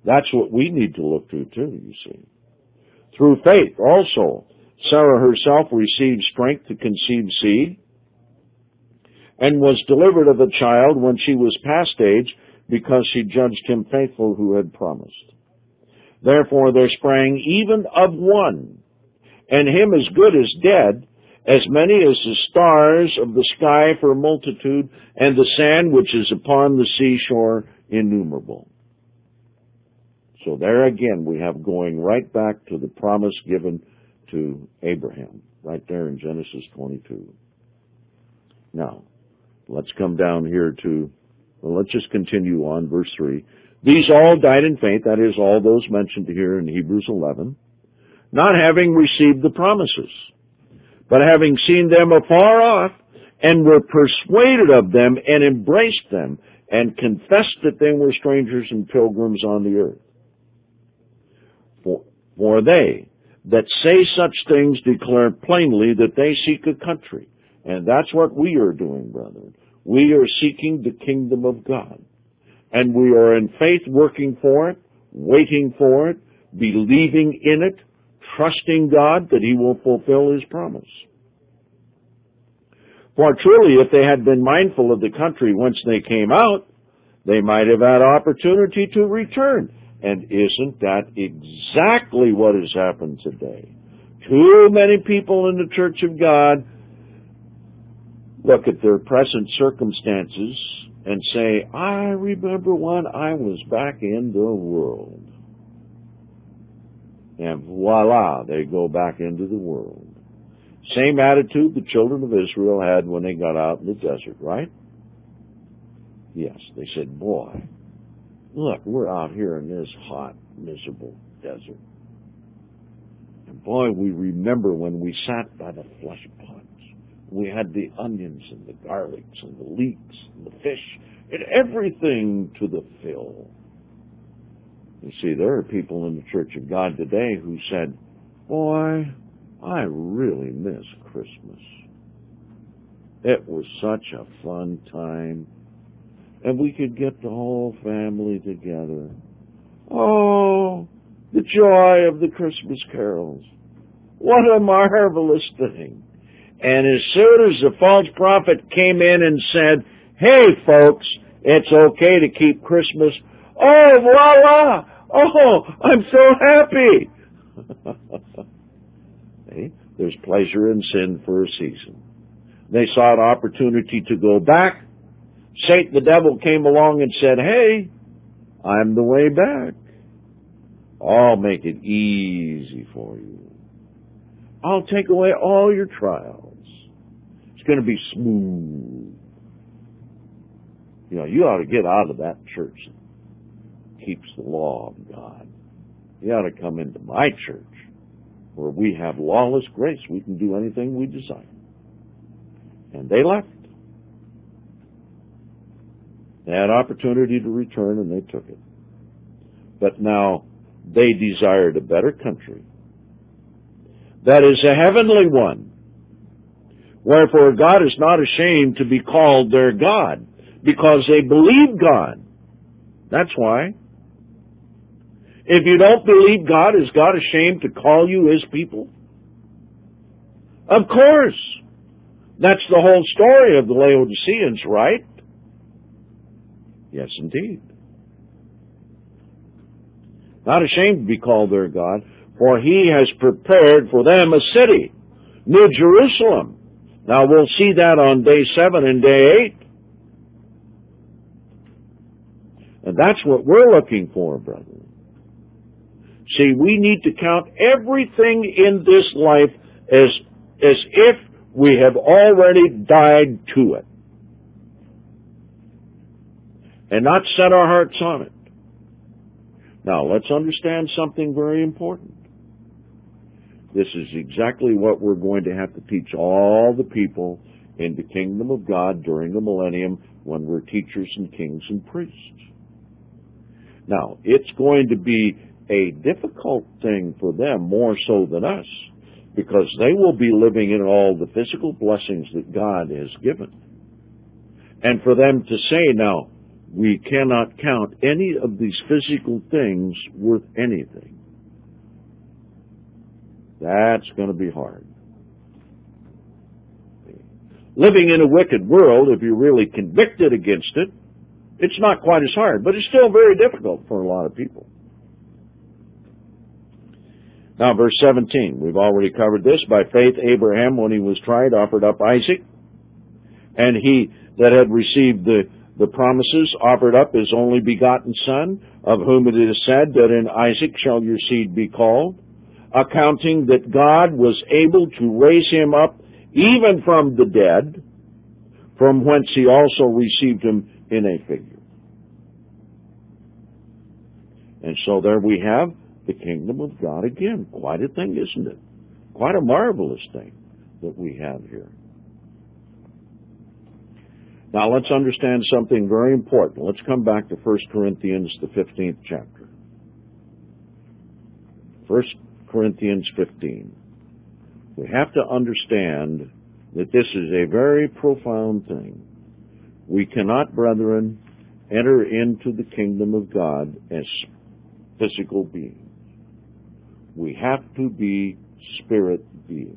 That's what we need to look to too, you see. Through faith also, Sarah herself received strength to conceive seed and was delivered of a child when she was past age because she judged him faithful who had promised. Therefore there sprang even of one, and him as good as dead, as many as the stars of the sky for multitude, and the sand which is upon the seashore innumerable. So there again we have going right back to the promise given to Abraham, right there in Genesis 22. Now, let's come down here to, well, let's just continue on, verse 3. These all died in faith, that is, all those mentioned here in Hebrews 11, not having received the promises, but having seen them afar off, and were persuaded of them, and embraced them, and confessed that they were strangers and pilgrims on the earth. For they that say such things declare plainly that they seek a country. And that's what we are doing, brethren. We are seeking the kingdom of God. And we are in faith working for it, waiting for it, believing in it, trusting God that He will fulfill His promise. For truly, if they had been mindful of the country whence they came out, they might have had opportunity to return. And isn't that exactly what has happened today? Too many people in the Church of God look at their present circumstances and say, I remember when I was back in the world. And voila, they go back into the world. Same attitude the children of Israel had when they got out in the desert, right? Yes, they said, boy, look, we're out here in this hot, miserable desert. And boy, we remember when we sat by the flesh pots. We had the onions and the garlics and the leeks and the fish and everything to the fill. You see, there are people in the Church of God today who said, boy, I really miss Christmas. It was such a fun time. And we could get the whole family together. Oh, the joy of the Christmas carols. What a marvelous thing. And as soon as the false prophet came in and said, hey, folks, it's okay to keep Christmas. Oh, voila! Oh, I'm so happy! Hey, there's pleasure in sin for a season. They saw an opportunity to go back. Satan, the devil, came along and said, hey, I'm the way back. I'll make it easy for you. I'll take away all your trials. It's going to be smooth. You know, you ought to get out of that church that keeps the law of God. You ought to come into my church where we have lawless grace. We can do anything we desire. And they left. They had opportunity to return and they took it. But now they desired a better country. That is a heavenly one. Wherefore God is not ashamed to be called their God, because they believe God. That's why. If you don't believe God, is God ashamed to call you His people? Of course. That's the whole story of the Laodiceans, right? Yes, indeed. Not ashamed to be called their God, for He has prepared for them a city, New Jerusalem. Now, we'll see that on day 7 and day 8. And that's what we're looking for, brethren. See, we need to count everything in this life as if we have already died to it. And not set our hearts on it. Now, let's understand something very important. This is exactly what we're going to have to teach all the people in the kingdom of God during the millennium when we're teachers and kings and priests. Now, it's going to be a difficult thing for them more so than us, because they will be living in all the physical blessings that God has given. And for them to say, now, we cannot count any of these physical things worth anything. That's going to be hard. Living in a wicked world, if you're really convicted against it, it's not quite as hard, but it's still very difficult for a lot of people. Now, verse 17, we've already covered this. By faith, Abraham, when he was tried, offered up Isaac, and he that had received the promises offered up his only begotten son, of whom it is said that in Isaac shall your seed be called, accounting that God was able to raise him up even from the dead, from whence he also received him in a figure. And so there we have the kingdom of God again. Quite a thing, isn't it? Quite a marvelous thing that we have here. Now let's understand something very important. Let's come back to 1 Corinthians, the 15th chapter. 1 Corinthians 15. We have to understand that this is a very profound thing. We cannot, brethren, enter into the kingdom of God as physical beings. We have to be spirit beings.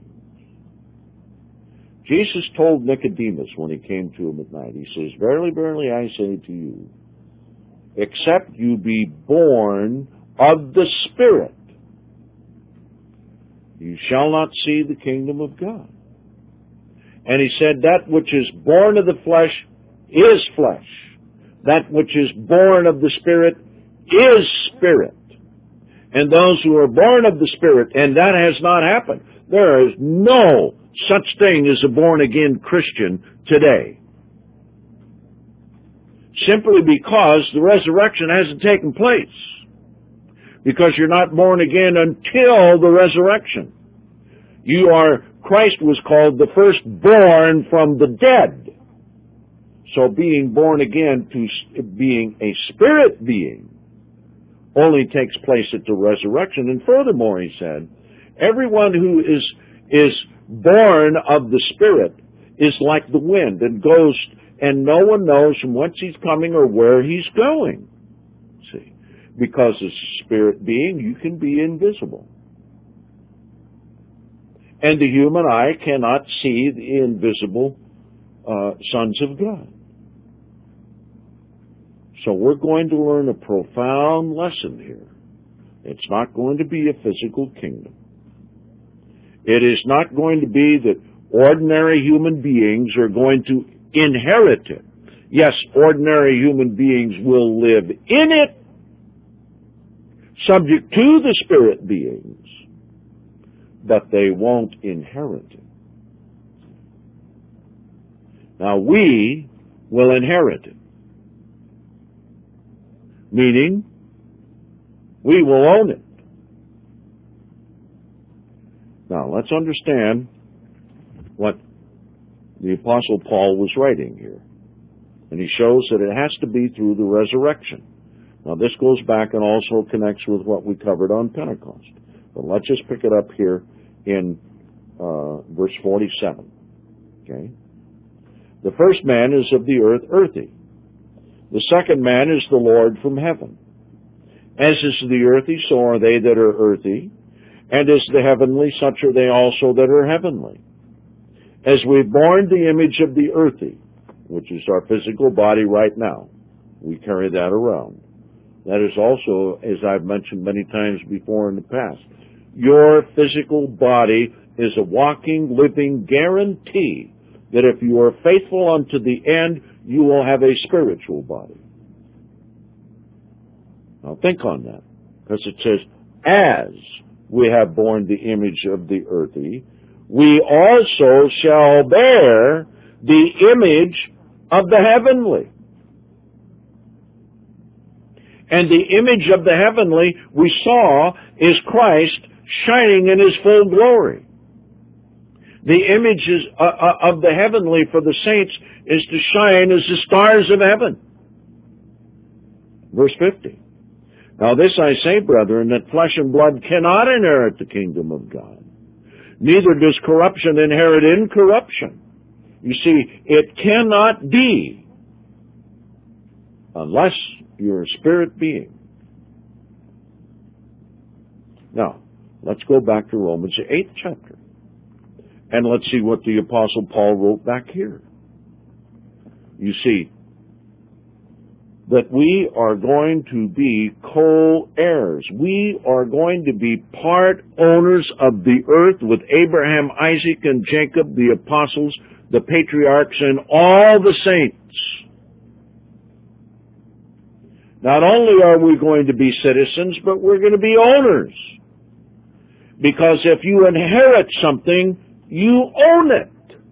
Jesus told Nicodemus when he came to him at night, he says, Verily, verily, I say to you, except you be born of the Spirit, you shall not see the kingdom of God. And he said, that which is born of the flesh is flesh. That which is born of the Spirit is spirit. And those who are born of the Spirit, and that has not happened. There is no such thing as a born-again Christian today. Simply because the resurrection hasn't taken place. Because you're not born again until the resurrection. Christ was called the firstborn from the dead. So being born again to being a spirit being only takes place at the resurrection. And furthermore, he said, everyone who is born of the Spirit is like the wind and goes, and no one knows from whence he's coming or where he's going. See, because as a spirit being, you can be invisible. And the human eye cannot see the invisible sons of God. So we're going to learn a profound lesson here. It's not going to be a physical kingdom. It is not going to be that ordinary human beings are going to inherit it. Yes, ordinary human beings will live in it, subject to the spirit beings, but they won't inherit it. Now we will inherit it. Meaning, we will own it. Now, let's understand what the Apostle Paul was writing here. And he shows that it has to be through the resurrection. Now, this goes back and also connects with what we covered on Pentecost. But let's just pick it up here in verse 47. Okay? The first man is of the earth, earthy. The second man is the Lord from heaven. As is the earthy, so are they that are earthy. And as the heavenly, such are they also that are heavenly. As we've borne the image of the earthy, which is our physical body right now, we carry that around. That is also, as I've mentioned many times before in the past, your physical body is a walking, living guarantee that if you are faithful unto the end, you will have a spiritual body. Now think on that, because it says, as we have borne the image of the earthy, we also shall bear the image of the heavenly. And the image of the heavenly we saw is Christ shining in his full glory. The image of the heavenly for the saints is to shine as the stars of heaven. Verse 50. Now this I say, brethren, that flesh and blood cannot inherit the kingdom of God. Neither does corruption inherit incorruption. You see, it cannot be unless you're a spirit being. Now, let's go back to Romans, the 8th chapter. And let's see what the Apostle Paul wrote back here. You see, that we are going to be co-heirs. We are going to be part owners of the earth with Abraham, Isaac, and Jacob, the apostles, the patriarchs, and all the saints. Not only are we going to be citizens, but we're going to be owners. Because if you inherit something, you own it.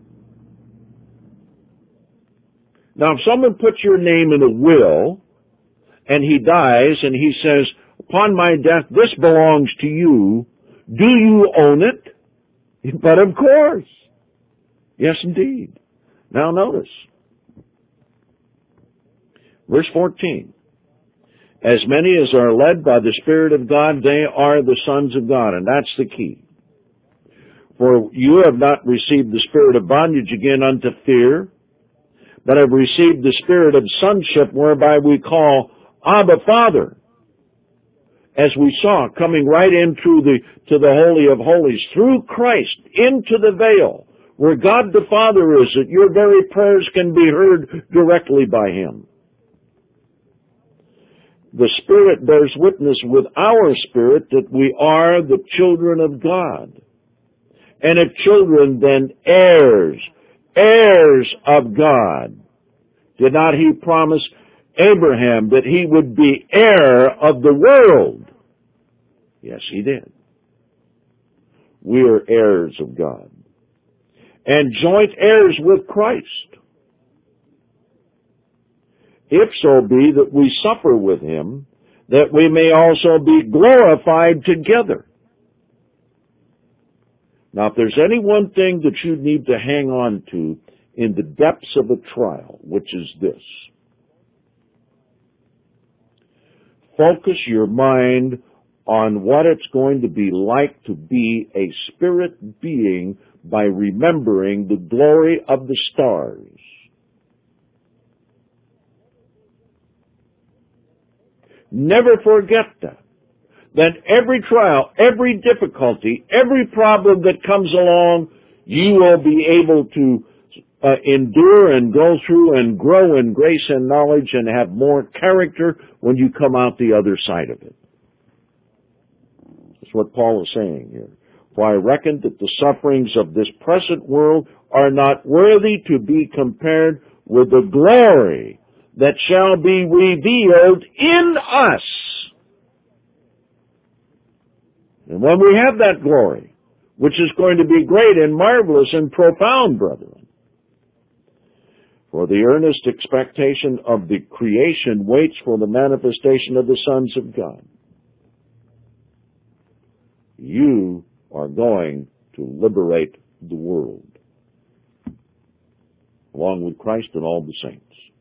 Now, if someone puts your name in a will, and he dies, and he says, upon my death, this belongs to you, do you own it? But of course. Yes, indeed. Now notice. Verse 14. As many as are led by the Spirit of God, they are the sons of God. And that's the key. For you have not received the spirit of bondage again unto fear, but have received the spirit of sonship, whereby we call, Abba, Father. As we saw, coming right in to the Holy of Holies, through Christ, into the veil, where God the Father is, that your very prayers can be heard directly by Him. The Spirit bears witness with our spirit that we are the children of God. And if children, then heirs, heirs of God. Did not He promise Abraham that he would be heir of the world? Yes, He did. We are heirs of God. And joint heirs with Christ. If so be that we suffer with Him, that we may also be glorified together. Now, if there's any one thing that you need to hang on to in the depths of a trial, which is this: focus your mind on what it's going to be like to be a spirit being by remembering the glory of the stars. Never forget that. That every trial, every difficulty, every problem that comes along, you will be able to endure and go through and grow in grace and knowledge and have more character when you come out the other side of it. That's what Paul is saying here. For I reckon that the sufferings of this present world are not worthy to be compared with the glory that shall be revealed in us. And when we have that glory, which is going to be great and marvelous and profound, brethren, for the earnest expectation of the creation waits for the manifestation of the sons of God. You are going to liberate the world, along with Christ and all the saints.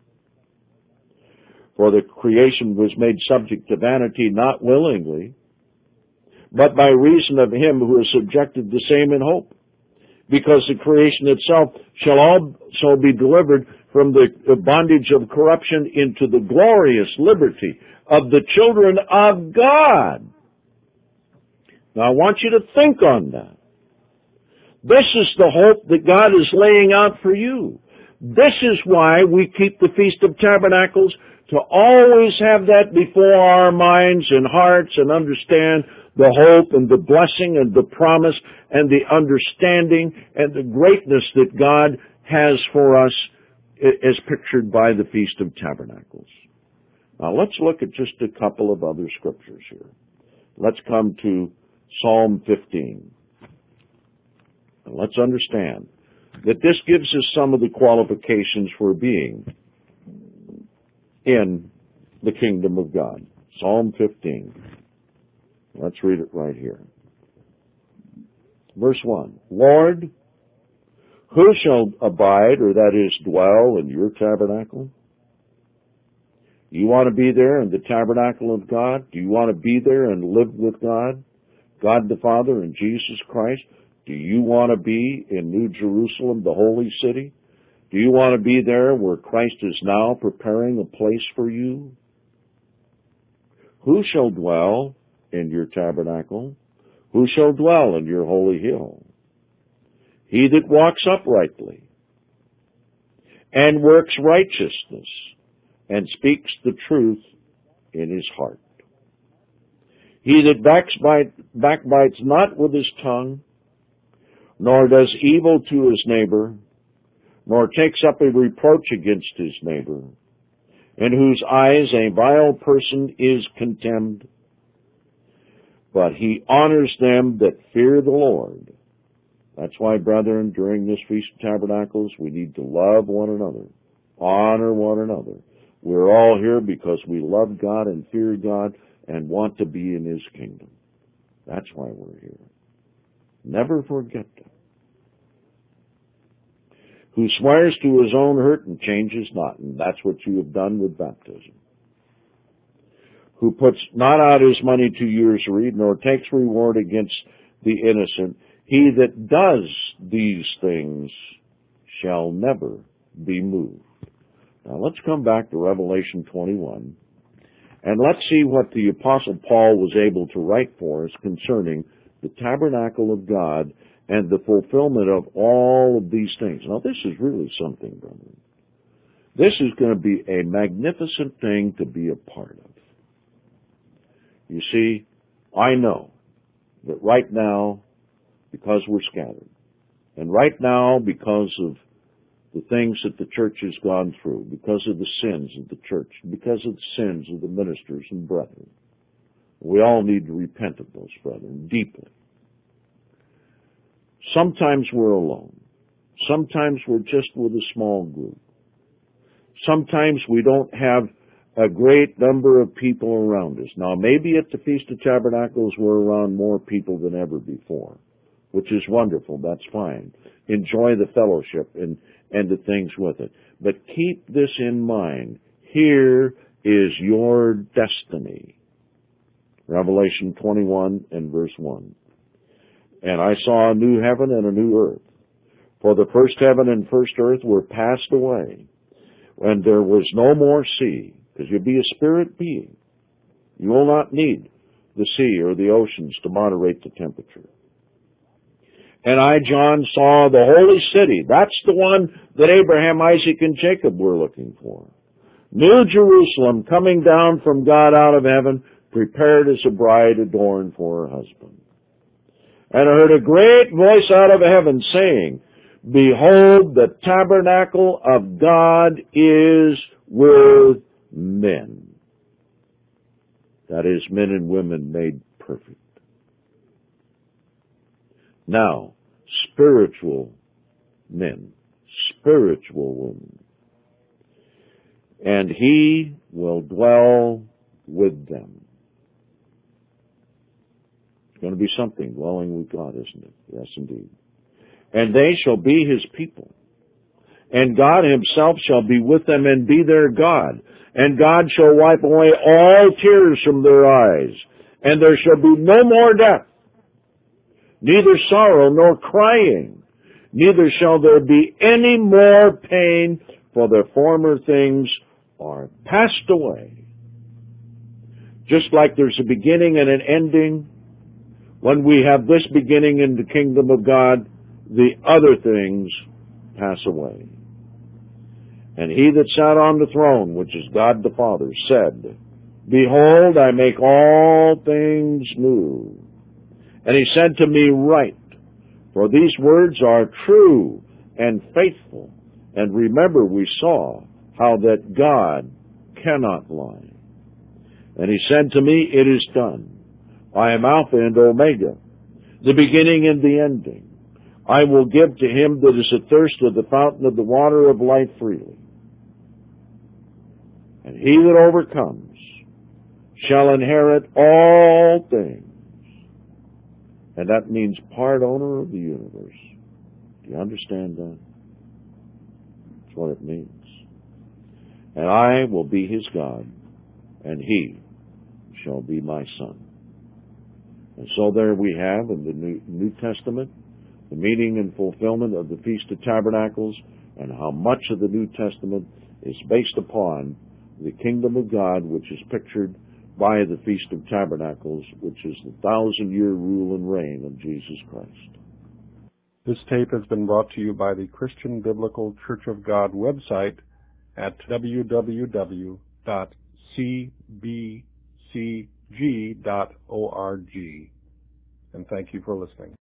For the creation was made subject to vanity, not willingly, but by reason of Him who is subjected the same in hope, because the creation itself shall also be delivered from the bondage of corruption into the glorious liberty of the children of God. Now I want you to think on that. This is the hope that God is laying out for you. This is why we keep the Feast of Tabernacles, to always have that before our minds and hearts and understand the hope and the blessing and the promise and the understanding and the greatness that God has for us as pictured by the Feast of Tabernacles. Now let's look at just a couple of other scriptures here. Let's come to Psalm 15. And let's understand that this gives us some of the qualifications for being in the kingdom of God. Psalm 15. Let's read it right here. Verse 1. Lord, who shall abide, or that is, dwell in your tabernacle? You want to be there in the tabernacle of God? Do you want to be there and live with God? God the Father and Jesus Christ? Do you want to be in New Jerusalem, the holy city? Do you want to be there where Christ is now preparing a place for you? Who shall dwell in your tabernacle? Who shall dwell in your holy hill? He that walks uprightly and works righteousness and speaks the truth in his heart. He that backbites not with his tongue, nor does evil to his neighbor, nor takes up a reproach against his neighbor, in whose eyes a vile person is contemned, but he honors them that fear the Lord. That's why, brethren, during this Feast of Tabernacles, we need to love one another, honor one another. We're all here because we love God and fear God and want to be in his kingdom. That's why we're here. Never forget that. Who swears to his own hurt and changes not, and that's what you have done with baptism. Who puts not out his money to usury, nor takes reward against the innocent. He that does these things shall never be moved. Now let's come back to Revelation 21, and let's see what the Apostle Paul was able to write for us concerning the tabernacle of God and the fulfillment of all of these things. Now this is really something, brethren. This is going to be a magnificent thing to be a part of. You see, I know that right now, because we're scattered, and right now because of the things that the church has gone through, because of the sins of the church, because of the sins of the ministers and brethren, we all need to repent of those brethren deeply. Sometimes we're alone. Sometimes we're just with a small group. Sometimes we don't have a great number of people around us. Now, maybe at the Feast of Tabernacles we're around more people than ever before, which is wonderful. That's fine. Enjoy the fellowship and the things with it. But keep this in mind. Here is your destiny. Revelation 21 and verse 1. And I saw a new heaven and a new earth. For the first heaven and first earth were passed away, and there was no more sea, because you'll be a spirit being. You will not need the sea or the oceans to moderate the temperature. And I, John, saw the holy city. That's the one that Abraham, Isaac, and Jacob were looking for. New Jerusalem, coming down from God out of heaven, prepared as a bride adorned for her husband. And I heard a great voice out of heaven saying, Behold, the tabernacle of God is with men. That is, men and women made perfect. Now, spiritual men, spiritual women. And he will dwell with them. It's going to be something, dwelling with God, isn't it? Yes, indeed. And they shall be his people. And God himself shall be with them and be their God. And God shall wipe away all tears from their eyes. And there shall be no more death, neither sorrow nor crying, neither shall there be any more pain, for the former things are passed away. Just like there's a beginning and an ending, when we have this beginning in the kingdom of God, the other things pass away. And he that sat on the throne, which is God the Father, said, Behold, I make all things new. And he said to me, Write, for these words are true and faithful. And remember, we saw how that God cannot lie. And he said to me, It is done. I am Alpha and Omega, the beginning and the ending. I will give to him that is athirst of the fountain of the water of life freely. And he that overcomes shall inherit all things. And that means part owner of the universe. Do you understand that? That's what it means. And I will be his God, and he shall be my son. And so there we have in the New Testament the meaning and fulfillment of the Feast of Tabernacles, and how much of the New Testament is based upon the kingdom of God, which is pictured by the Feast of Tabernacles, which is the 1,000-year rule and reign of Jesus Christ. This tape has been brought to you by the Christian Biblical Church of God website at www.cbcg.org. And thank you for listening.